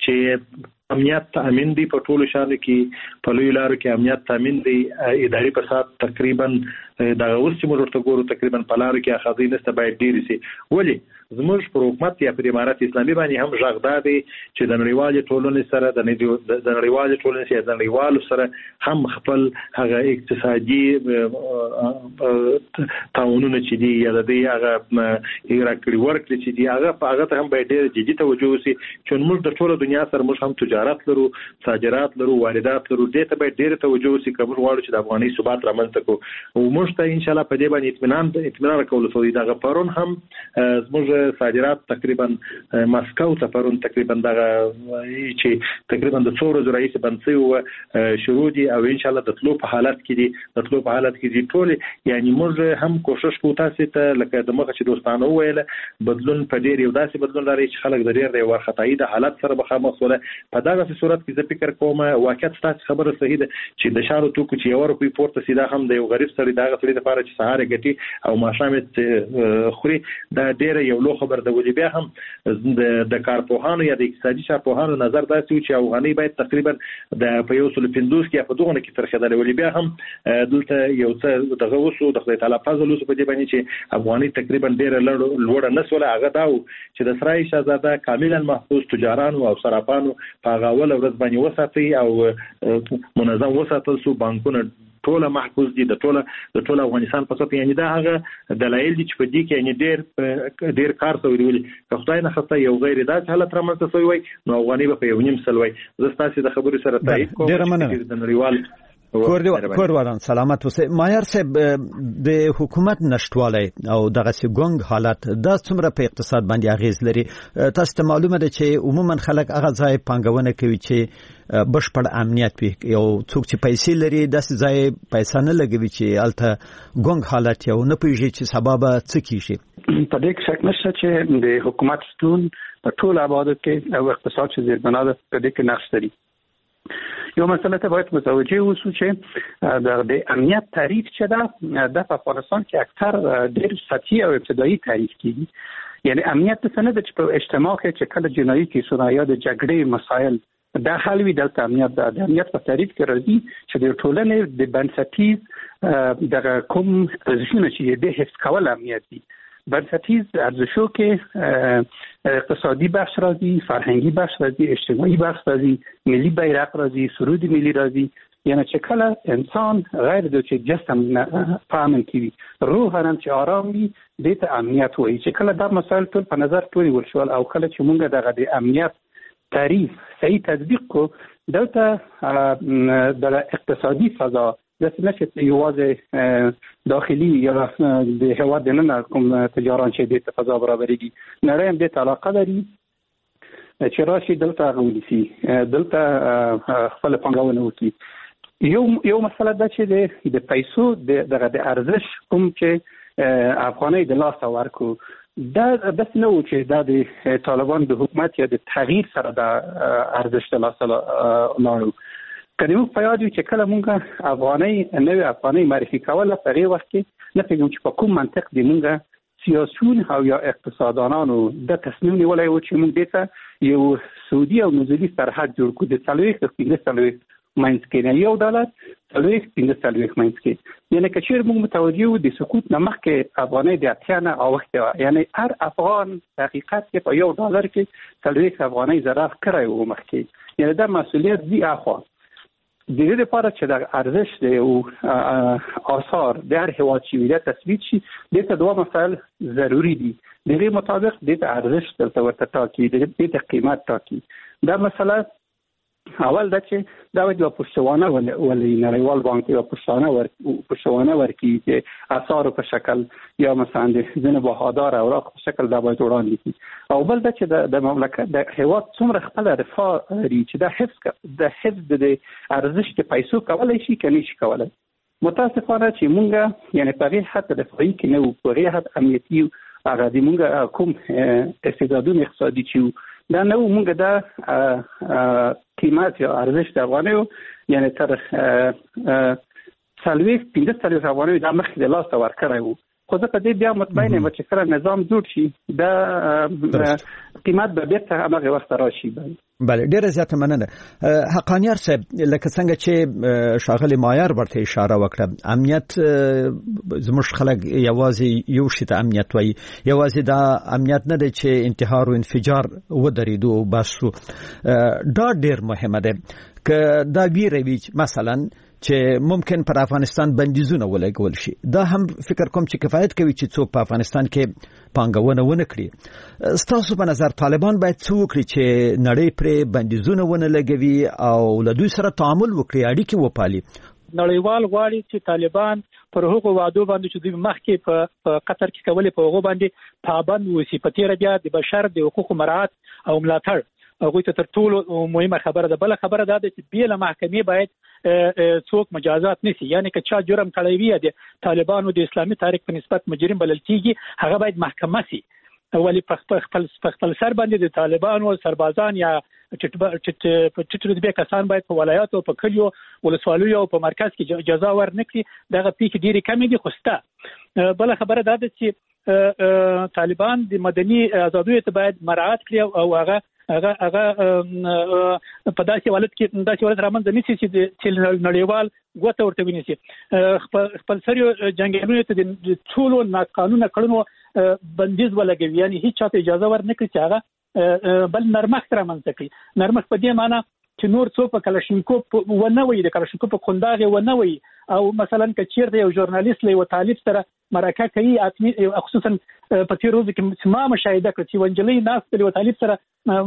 چې امنیت تامین دی په ټولو شانو کې، په لوی لارو کې امنیت تامین دی، اداري فساد تقریبا دا اوس چې موږ ورته ګورو تقریبا په لارو کې اخاذي نسته باید ډېرې شي. ولې زموږ پر حکومت یا پر امارات اسلامي باندې هم ژغ دی چې د نړیوالې ټولنې سره د نړیوالې ټولنې سره د نړیوالو سره هم خپل هغه اقتصادي تعاونونه چې دي یا د دې هغه راکړي ورکړي چې دي هغه ته هم باید ډېر جدي توجه وشي چې موږ د ټوله دنیا سره موږ هم تجارت لرو، صادرات لرو، واردات لرو. دې ته باید ډېر توجه وشي که موږ غواړو چې د افغاني ثبات رامنځته کړو او موږ ته ان شاء الله په دې باندې اطمینان راکول سوی. دغه پرون هم زموږ صادرات تقریبا مسکو ته پرون تقریبا دغه چې تقریبا د څو ورځې رئیس بنسي شروع دي او ان شاء الله د تلو په حالت کې دي ټول. یعنی موږ هم کوشش کوو تاسو ته لکه د مخه چې دوستانه ویل بدلون په ډیر یو داسې بدلون لري چې خلک د ډیر ورخطایي د حالت سره مخامخ وله. په دغه صورت کې زه فکر کوم واقعیت تاسو خبره صحیح ده چې د شارو توکو چې یو روپی پورته سیده هم د یو غریب سره دغه سړي لپاره چې سهار ګټي او ماښام خوري دا ډیر یو لو خبر د ولې بیا هم د کارپوهانو یا د اقتصادي شارپوهانو نظر داسې و چې افغاني باید تقریبا د په 150 کې په دغه کې ترخیدل. ولې بیا هم دلته یو څه دغه وسو د خدای تعالی فضل وسو په دې باندې چې افغاني تقریبا ډیر لوړ نسوله هغه دا چې د سرای شاهزاده کاملا محفوظ تجارانو او صرافانو په غاول ورځ باندې وساتي او منظم وساتل سو. بانکونه ټول محفوظ دي د ټول افغانستان په څیر. یعنی دا هغه دلایل دي چې په دې کې یعنی ډیر کار شوی دی. که خدای نه خسته یو غیر داسې حالت رامنځته شوی وای نو افغاني به په یو نیم سل وای. زه تاسو د خبرو سره تایید کوم چې د نړیوال کوردوان سلامت اوسئ. مایر صاحب د حکومت نشټوالی او دغه ګونګ حالت د څومره په اقتصاد باندې اغیز لري؟ تاسو ته معلومه ده چې عموما خلک هغه ځای پانګونه کوي چې بشپړ امنیت وي، یو څوک چې پیسې لري داسې ځای پیسې نه لګوي چې الته ګونګ حالت یو نه پیږي چې سبب څه کیږي. په دې کې شک نشته چې د حکومت شتون په ټول آبادو کې او اقتصاد چې زیربنا ده په دې کې نقش لري. یو مسله ته باید متوجه اوسو چې د امنیت تعریف چې ده د افغانستان کې اکثر ډېر سطحي او ابتدایي تعریف کیږي. یعنی امنیت څه نه ده چې په اجتماع کې چې کله جنایي کیسونه یا د جګړې مسایل دا حل وي، دلته امنیت ده. د امنیت په تعریف کې راځي چې د ټولنې د بنسټیز دغه کوم ارزښتونه چې د حفظ کول امنیت دي. بنسټیز ارزښتو کې اقتصادي بخش راځي، فرهنګي بخش راځي، اجتماعي بخش راځي، ملي بیرغ راځي، سرود ملي راځي. یعنی چې کله انسان غیر د چې جسم په امن کې وي، روح هم چې آرام وي، دې ته امنیت وایي. چې کله دا مسایل ټول په نظر کې ونیول شول او کله چې موږ دغه د امنیت تعریف صحیح تطبیق کو، دلته د اقتصادي فضا داسې نه چې یوازې داخلي یا د هېواد دننه کوم تجاران چې دې ته فضا برابرېږي، نړۍ هم دې ته علاقه لري چې راشي دلته ونیسي، دلته خپله پانګونه وکړي. یو مسله ده چې د پیسو دغه د ارزښت کوم چې افغانۍ د لاسه ورکړو، دا داسې نه و چې دا د طالبان د حکومت یا د تغییر سره د ارزښت د لاسه لاړو. که موږ په یاد وي چې کله موږ نوې افغانۍ معرفي کوله، په هغې وخت کې نه پوهېږم چې په کوم منطق د موږ سیاسیون او یا اقتصاددانانو د تصمیم نیولی و چې موږ دې ته یو سعودي او نزولي سرحد جوړ کړو د 40-45 منځ کې، نه $1 40-45 منځ کې. یعنی که چېرې موږ متوجه وو د سقوط نه مخکې افغانۍ د 80 نه اوښتې وه، یعنی هر افغان په حقیقت کې په $1 کې 40 افغانۍ ضرر کړی و مخکې. یعنی دا مسؤلیت دی اخوا د دې لپاره چې د ارزښت او آثار د هر هېواد چې وي دا تثبیت شي، دې ته دوه مسایل ضروري دي. د دې مطابق دې ته ارزښت دلته ورته ټاکي، دې ته قیمت ټاکي. دا مسله اول دا چې دا باید یوه پشتوانه ولري، نړیوال بانک یوه پشتوانه ورکړي چې اثارو په شکل یا مثلا د ځینې بهادار اوراق په شکل دا باید وړاندې کړي. او بل دا چې د مملکت د هېواد څومره خپله رفاه لري چې دا حفظ د ارزښت پیسو کولی شي که نه شي کولی. متاسفانه چې مونږ یعنې په هغې حد رفاهي کې نه وو، په هغې حد امنیتي هغه د مونږ کوم استعدادونه اقتصادي چې وو دا نه وو. مونږ دا قیمت یا ارزښت افغانیو یعنی تر 40-45 افغانیو دا مخکې د لاسه ورکړی وو. خو زه په دې بیا مطمئن یم چې کله نظام جوړ شي دا قیمت به بیرته هماغې وخت راشي. بله، ډیره زیاته مننه. حقانیار صاحب، لکه څنګه چې ښاغلی مایر ورته اشاره وکړه، امنیت زموږ خلک یوازې یو شي ته امنیت وایي، یوازې دا امنیت نه دی چې انتحار او انفجار ودرېدو او بس شو. دا ډیر مهمه ده که دا ویره وي مثلا چې ممکن پر افغانستان بندیزونه ولګول شي. دا هم فکر کوم چې کفایت کوي چې څوک په افغانستان کې پانګونه ونه کړي. ستاسو په نظر طالبان باید څه وکړي چې نړۍ پرې بندیزونه ونه لګوي او له دوی سره تعامل وکړي، اړیکې وپالي؟ نړیوال غواړي چې طالبان پر هغو وعدو باندې چې دوی مخکې په قطر کې کولې په هغو باندې پابند ووسي. په تېره بیا د بشر د حقوقو مراعات او ملاتړ هغوی ته تر ټولو مهمه خبره ده. بله خبره دا ده چې بې له محکمې باید څوک مجازات نشي. یعنی که چا جرم کړی وي د طالبانو د اسلامي تاریخ په نسبت مجرم بلل کېږي، هغه باید محکمه شي. ولی په خپل سر باندې د طالبانو سربازان یا ټیټ رتبه کسان باید په ولایاتو او په کلیو ولسوالیو او په مرکز کې جزا ورنکړي. دغه پیښې ډېرې کمې دي. خو شته بله خبره دا ده چې طالبان د مدني ازادیو ته باید مراعات کړي او هغه په داسې حالت کې رامنځته نشي چې نړیوال ګوته ورته ونیسي. خپل سریو جنګیالونو ته د ټولو ناقانونه کړنو بندیز ولګوي، یعنی هیڅ چاته اجازه ورنکړي چې هغه بل نرمښت رامنځته کړي. نرمښت په دې معنی چې نور څوک په کلاشینکوف ونه وي، د کلاشینکوف په قنداغې ونه وي او مثلا کچیر یو ژورنالیست له طالب سره مرکه کوي خصوصا په تیر ورځ کې ما مشاهده کړ چې ونجلې ناس له طالب سره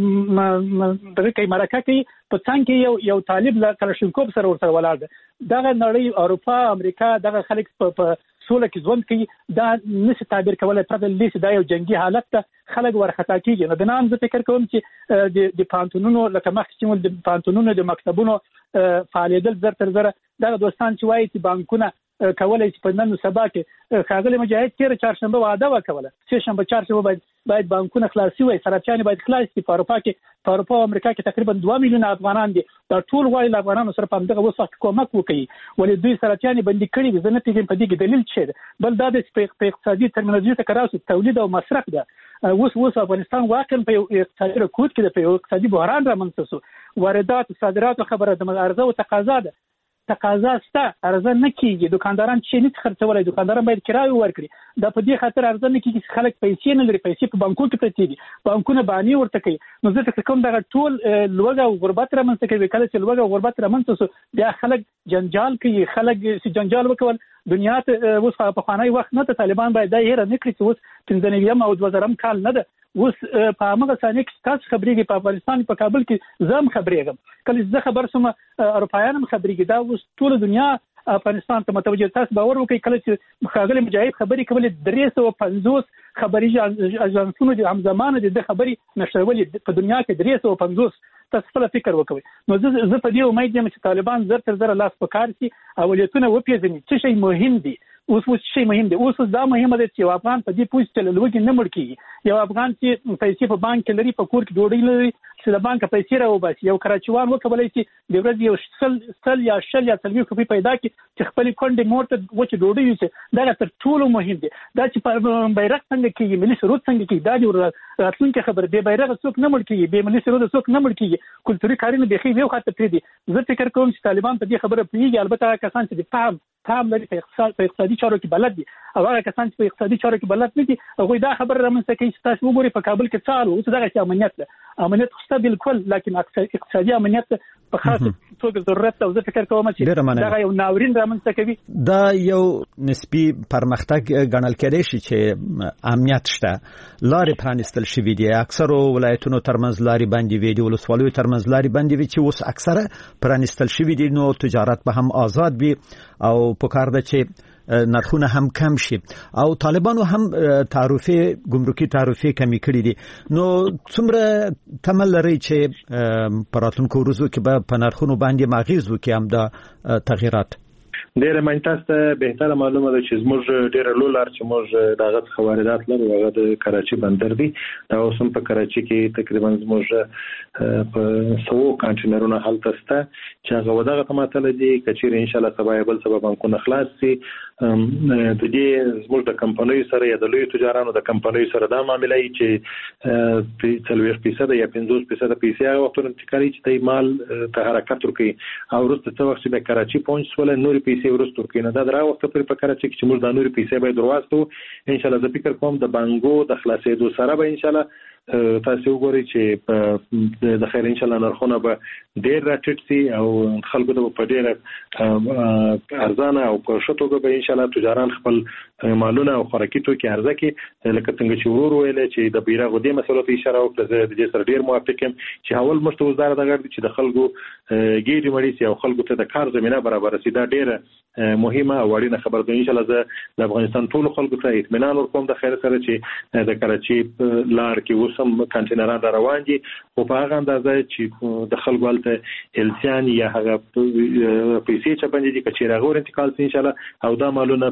دغه کوي مرکه کوي په څنګه کې یو طالب له کلاشینکوف سره ورته ولاړ دی دغه نړۍ اروپا امریکا دغه خلک په سوله کې ژوند کوي دا نشي تعبیر کولای پرته لیسي دا یو جنگي حالت ته خلک ورخطا کیږي نو د نام زه فکر کوم چې د پانتونونو لکه مخکې چې د پانتونونو د مکتبونو فعالیدل زر تر زر دغه دوستان چې وایي چې بانکونه کولای چې په نن سبا کې ښاغلی مجاهد تیر چهارشنبه وعده وکوله سه شنبه چهارشنبه باید بانکونه خلاصي وي سرچانې باید خلاص شي په اروپا او امریکا کې تقریبا 2 میلیونه افغانان دي دا ټول غواړي له افغانانو سره په دغه وخت کې کومک وکړي ولې دوی سرچانې بندي کړي دي زه نه پیژنم په دې کې دلیل څه دی بل دا د اقتصادي ترمینالوژي ته کراسو تولید او مصرف ده اوس افغانستان واقعا په اقتصادي رکود کې په اقتصادي بحران رامنځته شو واردات او صادرات خبره د عرضه او تقاضا ده تقاضا ستا عرضه نه کیږي دکانداران چې نه خرڅولای دکانداران باید کرایه ورکړي دا په دې خاطر عرضه نه کیږي خلک پیسې نه لري پیسې په بانکونو کې پرتې دي بانکونه باندې ورته کوي نو زه فکر کوم دا ټول لوږه او غربت رامنځته کوي کله چې لوږه او غربت رامنځته شو بیا خلک جنجال کوي خلک چې جنجال وکول دنیا ته اوس په خوانای وخت نه ته طالبان باید دا هیر نه کړی چې اوس 15 او 2000 کال نه ده اوس په هغه ثانیه کې تاسو خبرېږي په افغانستان په کابل کې زم خبرېږم کله زه خبر سم اروپایان هم خبرېږي دا اوس ټول دنیا افغانستان ته متوجه تاسو باور وکړئ کله چې ښاغلی مجاهد خبرې کولې 350 خبري اژانسونو د همزمانه د خبرې نشرولې په دنیا کې 350 تاسو خپل فکر وکړئ نو زه په دې امید یم چې طالبان زر تر زر لاس په کار شي اولیتونه وپیژني څه شی مهم دي اوس شي مهم دي اوس دا مهمه ده چې یو افغان په دې پوښتنه چې لوګي نه مړ کیږي یو افغان چې پیسې په بانک کې لري په کور کې ډوډۍ لري چې د بانک پیسې راوباسي یو کراچوان وکولای شي د ورځې یو سل یا شل یا تلوي کوپی پیدا کی چې خپل کونډې مورته وچ ډوډۍ وي دا تر ټولو مهم دي دا چې په بیرغ څنګه کیږي ملي سرود څنګه کیږي دا د راتلونکي خبر دی بیرغ څوک نه مړ کیږي به ملي سرود څوک نه مړ کیږي کلتوري کارونه به خې یو خاطر پری دي زه فکر کوم چې طالبان په دې خبره پیږي البته کسان چې د فهم لري په اقتصادي چارو کې بلد دي او هغه کسان چې په اقتصادي چارو کې بلد نه دي هغه دا خبره رامنځته کوي چې تاسو وګورئ په کابل کې څال اوس دغه امنیت ده امنیت خو بالکل لکن اقتصادي امنیت په خاصه توګه ضرورت او زه فکر کوم چې دا یو ناورین رامنځته کوي دا یو نسبی پرمختګ ګڼل کېدای شي چې امنیت شته لارې پرانستل شوې دي اکثرو ولایتونو ترمنځ لارې بندي وي د ولسوالیو ترمنځ لارې بندي وي چې اوس اکثره پرانستل شوې دي نو تجارت به هم آزاد وي او په کار ده چې نرخونه هم کم شي او طالبانو هم ګمرکي تعرفې کمی کړې دي نو څومره تمل لري چې په راتلونکو ورځو کې به په نرخونو باندې ماغیز وکړي هم دا تغیرات ډېر مانتاسته بهتره معلومه ده چې زموږ ډېر لولار چې موږ دغه واردات لرو هغه د کراچي بندر دی دا اوس هم په کراچي کې تقریبا زموږ په 100 کانټینرونه هلته سته چې هغه ودغه تماثله دي کچیر ان شاء الله سبا بل سبب بانکونه خلاص شي د دې زموږ د کمپنۍ سره یا د لوی تجارانو د کمپنۍ سره دا معاملې چې 30% یا 50% پیسې هغه وختونه انتقالي چې د مال ته حرکت ورکړي او وروسته څه وخت چې کراچي پونچ ولا نور پیسې ورستور کینه دا درا وخت پر کراچي کې موږ د نور پیسې به دروازته ان شاء الله زه فکر کوم د بانګو د خلاصېدو سره به ان شاء الله تاسو وګورئ چې د خیر ان شاء الله نرخونه به ډېر راټیټ شي او خلکو ته په ډېر ارزانه او په شتوګه به ان شاء الله تجاران خپل مالونه او خوراکي توکي عرضه کړي لکه څنګه چې ورور ویل چې د بیرغ د مسلو ته اشاره وکړه د دې سره ډېر موافق یم چې اول مشته وزارت دغه چې د خلکو ګیري مړي سي او خلکو ته د کار زمينه برابر سي دا ډېر مهمه او اړینه خبره ده ان شاء الله د افغانستان ټول خلکو ته اطمینان ورکوم د خیر سره چې د کراچي لار کې سم کانټینران روان دي او په هغه اندازه چې د خلکو ته السیان یا هغه پیسې چې باندې دي چې راغور انتقال ان شاء الله او دا مالونه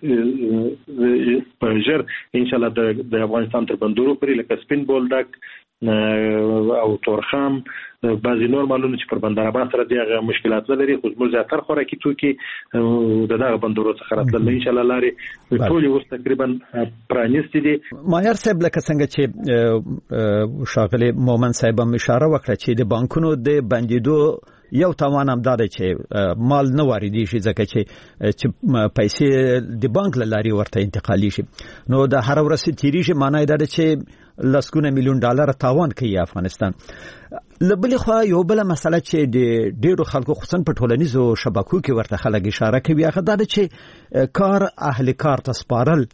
په ژر ان شاء الله د افغانستان تر بندرو پرې لکه سپین بولډک او تورخم بعضی نور مالونه چې پر بندر آباد سره دغه مشکلات لري خو موږ زیاتره خوراکي توکي دغه بندرو څخه راتلل ان شاء الله لارې ټول اوس تقریبا پرانیستي دي ماهر صاحب لکه څنګه چې شاغلی مومن صاحب هم اشاره وکړه چې د بانکونو د بندیدو یو توان هم دا دی چې مال نه واردی شي ځکه چې پیسې د بانک له لارې ورته انتقالي شي نو د هر ورځ تیریږي معنی دا دی چې لسګونه میلیون ډالر تاوان کوي افغانستان. لبل خو یو بل مسله چې د ډیرو خلکو خصوصا په ټولنیزو شبکو کې ورته خلک اشاره کوي هغه دا چې کار اهل کار ته سپارل.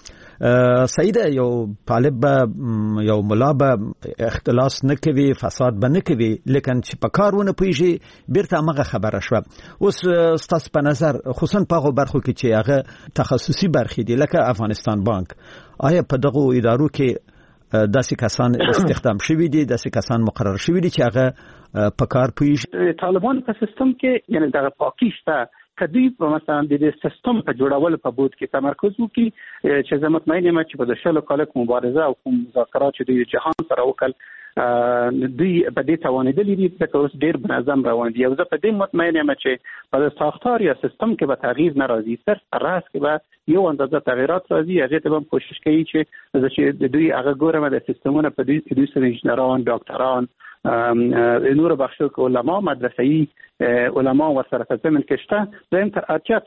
سید یو طالب یو ملا به اختلاس نه کوي فساد به نه کوي لیکن چې په کارونه پیږي بیرته هغه خبره شوه. اوس ستاسو په نظر خصوصا په هغه برخو کې چې هغه تخصصي برخې دي لکه افغانستان بانک آیا په دغه ادارو کې داسې کسان استخدام شوي دي داسې کسان مقرر شوي دي چې هغه په کار پیږي؟ طالبان په سیستم کې یعنی دغه پاکیسته کدی په مثلا د سیستم په جوړولو په بود کې تمرکز وکړي چې زه مطمئن یم چې په دشل کالک مبارزه او مذاکرات چې د جهان سره وکړ دوی په دې توانیدلې دي چې اوس ډیر منظم روان دي او زه په دې مطمئن یم چې په ساختار یا سیستم کې به تغییر ناراضي صرف راس کې به یو اندازه تغیرات راځي. هغه ته هم کوشش کوي چې دوی هغه ګورم د سیستمونو په دوی سره انجنیران ډاکټران نور بخشو که علما مدرسه‌ای علما و سره زمین کشته زمین تر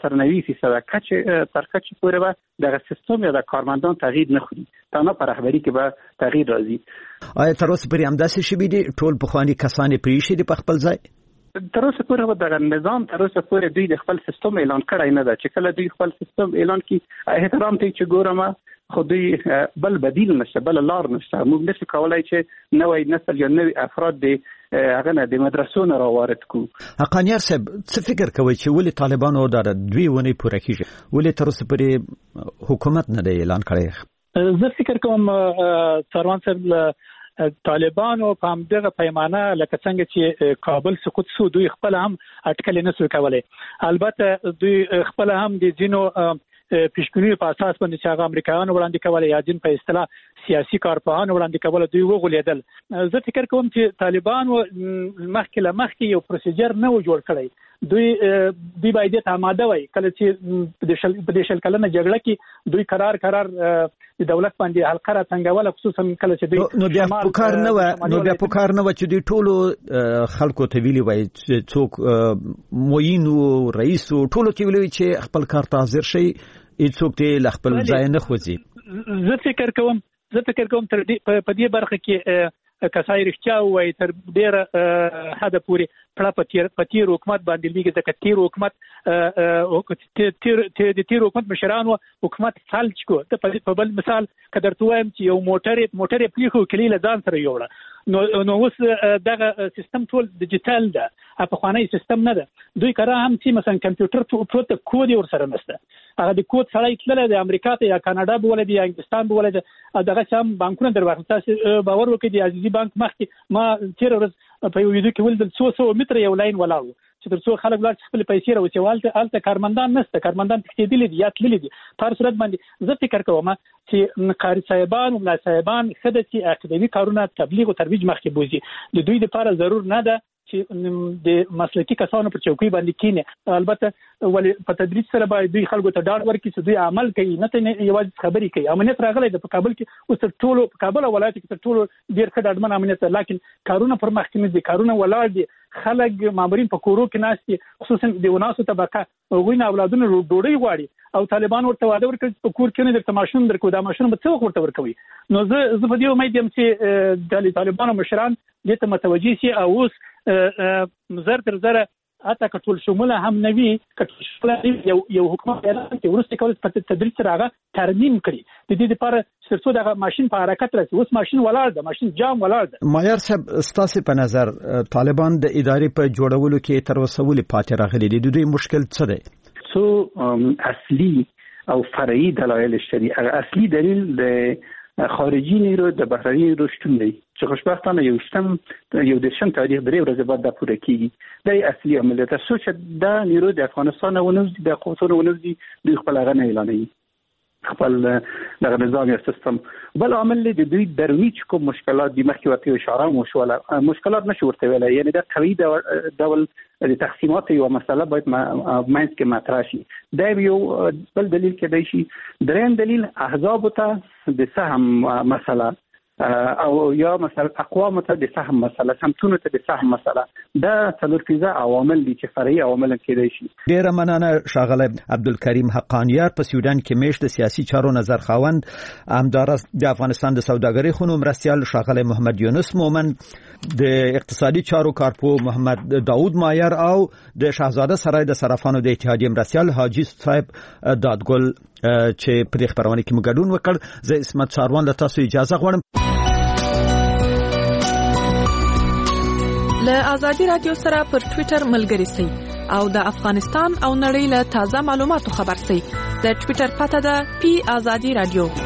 80-90% تر کچ پورې به د سیستم یا د کارمندان تغییر نخوري تنها پر رهبری کې به تغییر راځي. آیا تر اوسه پورې همداسې شوي دي ټول پخواني کسان پرېښي دي په خپل ځای؟ تر اوسه پورې دغه نظام تر اوسه پورې دوی د خپل سیستم اعلان کړی نه ده چې کله دوی خپل سیستم اعلان کړي احترام ته چې ګورم خو دوی بل بدیل نشته بل لار نشته. موږ نشو کولای چې نوې نسل یا نوې افراد د هغه نه د مدرسو نه راوارد کو. حقانیار صاحب څه فکر کوي چې ولې طالبانو دا 2 ونې پوره کیږي ولې تر اوسه پورې حکومت نه دی اعلان کړی؟ زه فکر کوم څاروان صاحب طالبانو په همدغه پیمانه لکه څنګه چې کابل سقوط شو دوی خپل هم اټکل نه سو کولای. البته دوی خپل هم د جنو پیشګونی په اساس باندې چې هغه امریکایانو وړاندې کولای یا جن په اصطلاح سیاسي کارپوهانو وړاندې کول دوی وغولیدل. زه فکر کوم چې طالبانو مخکې یو پروسیجر نه و جوړ کړی. دوی باید ته آماده وای کله چې په دې شل کلنه جګړه کې دوی قرار د دولت باندې حلقه را څنګهواله خصوصا کله چې دوی نو بیا پکار نه و چې دوی ټولو خلکو ته ویلي وای چې څوک موین او رئیس ټولو ته ویلي چې خپل کار ته حاضر شي هیڅوک ته خپل ځای نه خوځي. زه فکر کوم تر دې په دې برخه کې کسای رښتیا وای تر ډیره حد پورې په تیر حکومت باندې لګي ځکه تیر حکومت مشرانو حکومت فلج کو ته په بل مثال کدر توایم چې یو موټر پلیخو کلی له ځان سره یوړه نو اوس دغه سیستم ټول ډیجیټل ده په خوانی سیستم نه ده. دوی کړه هم چې مثلا کمپیوټر پروت کود ور سره نشته هغه د کود سره تلل د امریکا ته یا کاناډا بوله دی یا انګلستان بوله ده دغه هم بانکونه درواخل تاسو باور وکړئ د عزیزي بانک مخکې ما تیر ورځ په یو ویډیو کې ولدل 200 متر یو لاین ولاړ چې تر څو خلک لاړ خپل پیسې راوچوالته الته کارمندان نشته کارمندان تکتیدل دي یا تللی دي په صورت باندې زه فکر کوم چې قاری صاحبان او ملا صاحبان خدای چې اکیډمي کارونه تبلیغ او ترویج مخکې بوزي د دوی لپاره ضرور نه ده چې د مسلکي کسانو پر چوکۍ باندې کینه. البته ولې په تدریج سره باید دوی خلکو ته ډاډ ورکړي چې دوی عمل کوي نه ته یوازې خبرې کوي. امنیت راغلی د کابل کې اوس تر ټولو په کابل ولایت کې تر ټولو ډیر ښه ډاډمن امنیت لیکن کارونه پر مخ کې نه دي کارونه ولاړ دي خلک مامورین په کورو کې ناشتي خصوصا د وناسو طبقه وګوینه اولادونه ډوډۍ غواړي او طالبان ورته واده ورکړي په کور کې نه درته ماشوم درکو دا ماشوم به څه ورته ورکوي. نو زه په دې امید یم چې د طالبانو مشران دې ته متوجي شي او اوس زر تر زر اته کټول شموله هم نوي کټول یو حکومت اعلان کې ورسته کول په تدریج سره هغه ترمیم کړي د دې لپاره چې څو دغه ماشين په حرکت راځي اوس ماشين ولاړ ده ماشين جام ولاړ ده. مایار صاحب ستاسو په نظر طالبان د ادارې په جوړولو کې تر اوسه ولې پاتې راغلي دي د دوی مشکل څه دی؟ څو اصلي او فرعي دلایل شته. اصلي دلیل د خارجي نیرو د بهرني نیرو شتون دی چې خوشبختانه یو دشم تاریخ درې ورځې بعد د پوره کیږي د اصلي عمل ته سوچ د نیرو د افغانستان ونوز د قوتونو ونوز دي د خپل غنه اعلانوي خپل دغه نظام یا سیستم. بل عامل د دوی درونی کوم مشکلات د مخکې ورته اشاره مشوله مشکلات نشو ورته ویل یعنی د قوي ډول د تقسیمات یو مسله باید ماینس کې مطرح شي. دا یو بل دلیل کې دی شي. دریم دلیل احزاب ته د سهم مسله او یا مثلا اقوام ته د فهم مسله سمتونه ته د فهم مسله دا څلور فیزه عوامل دي چې فرعي عوامل کېدای شي. ډیره مننه ښاغلی عبدالکریم حقانیار په سویډن کې میشت د سیاسي چارو نظر خاوند، همدارس د افغانستان د سوداګرۍ خونو مرستیال ښاغلی محمد یونس مومن، د اقتصادي چارو کارپو محمد داود مایر او د شاهزاده سرای د صرافانو د اتحادیې مرستیال حاجی صاحب دادګل چې په دې خبرونه کې مګډون وکړ. زه اسمت ساروان له تاسو اجازه غواړم. له آزادي رادیو سره پر ټوئیټر ملګری سئ او د افغانستان او نړۍ له تازه معلوماتو خبر سئ. د ټوئیټر پته ده پی آزادي رادیو.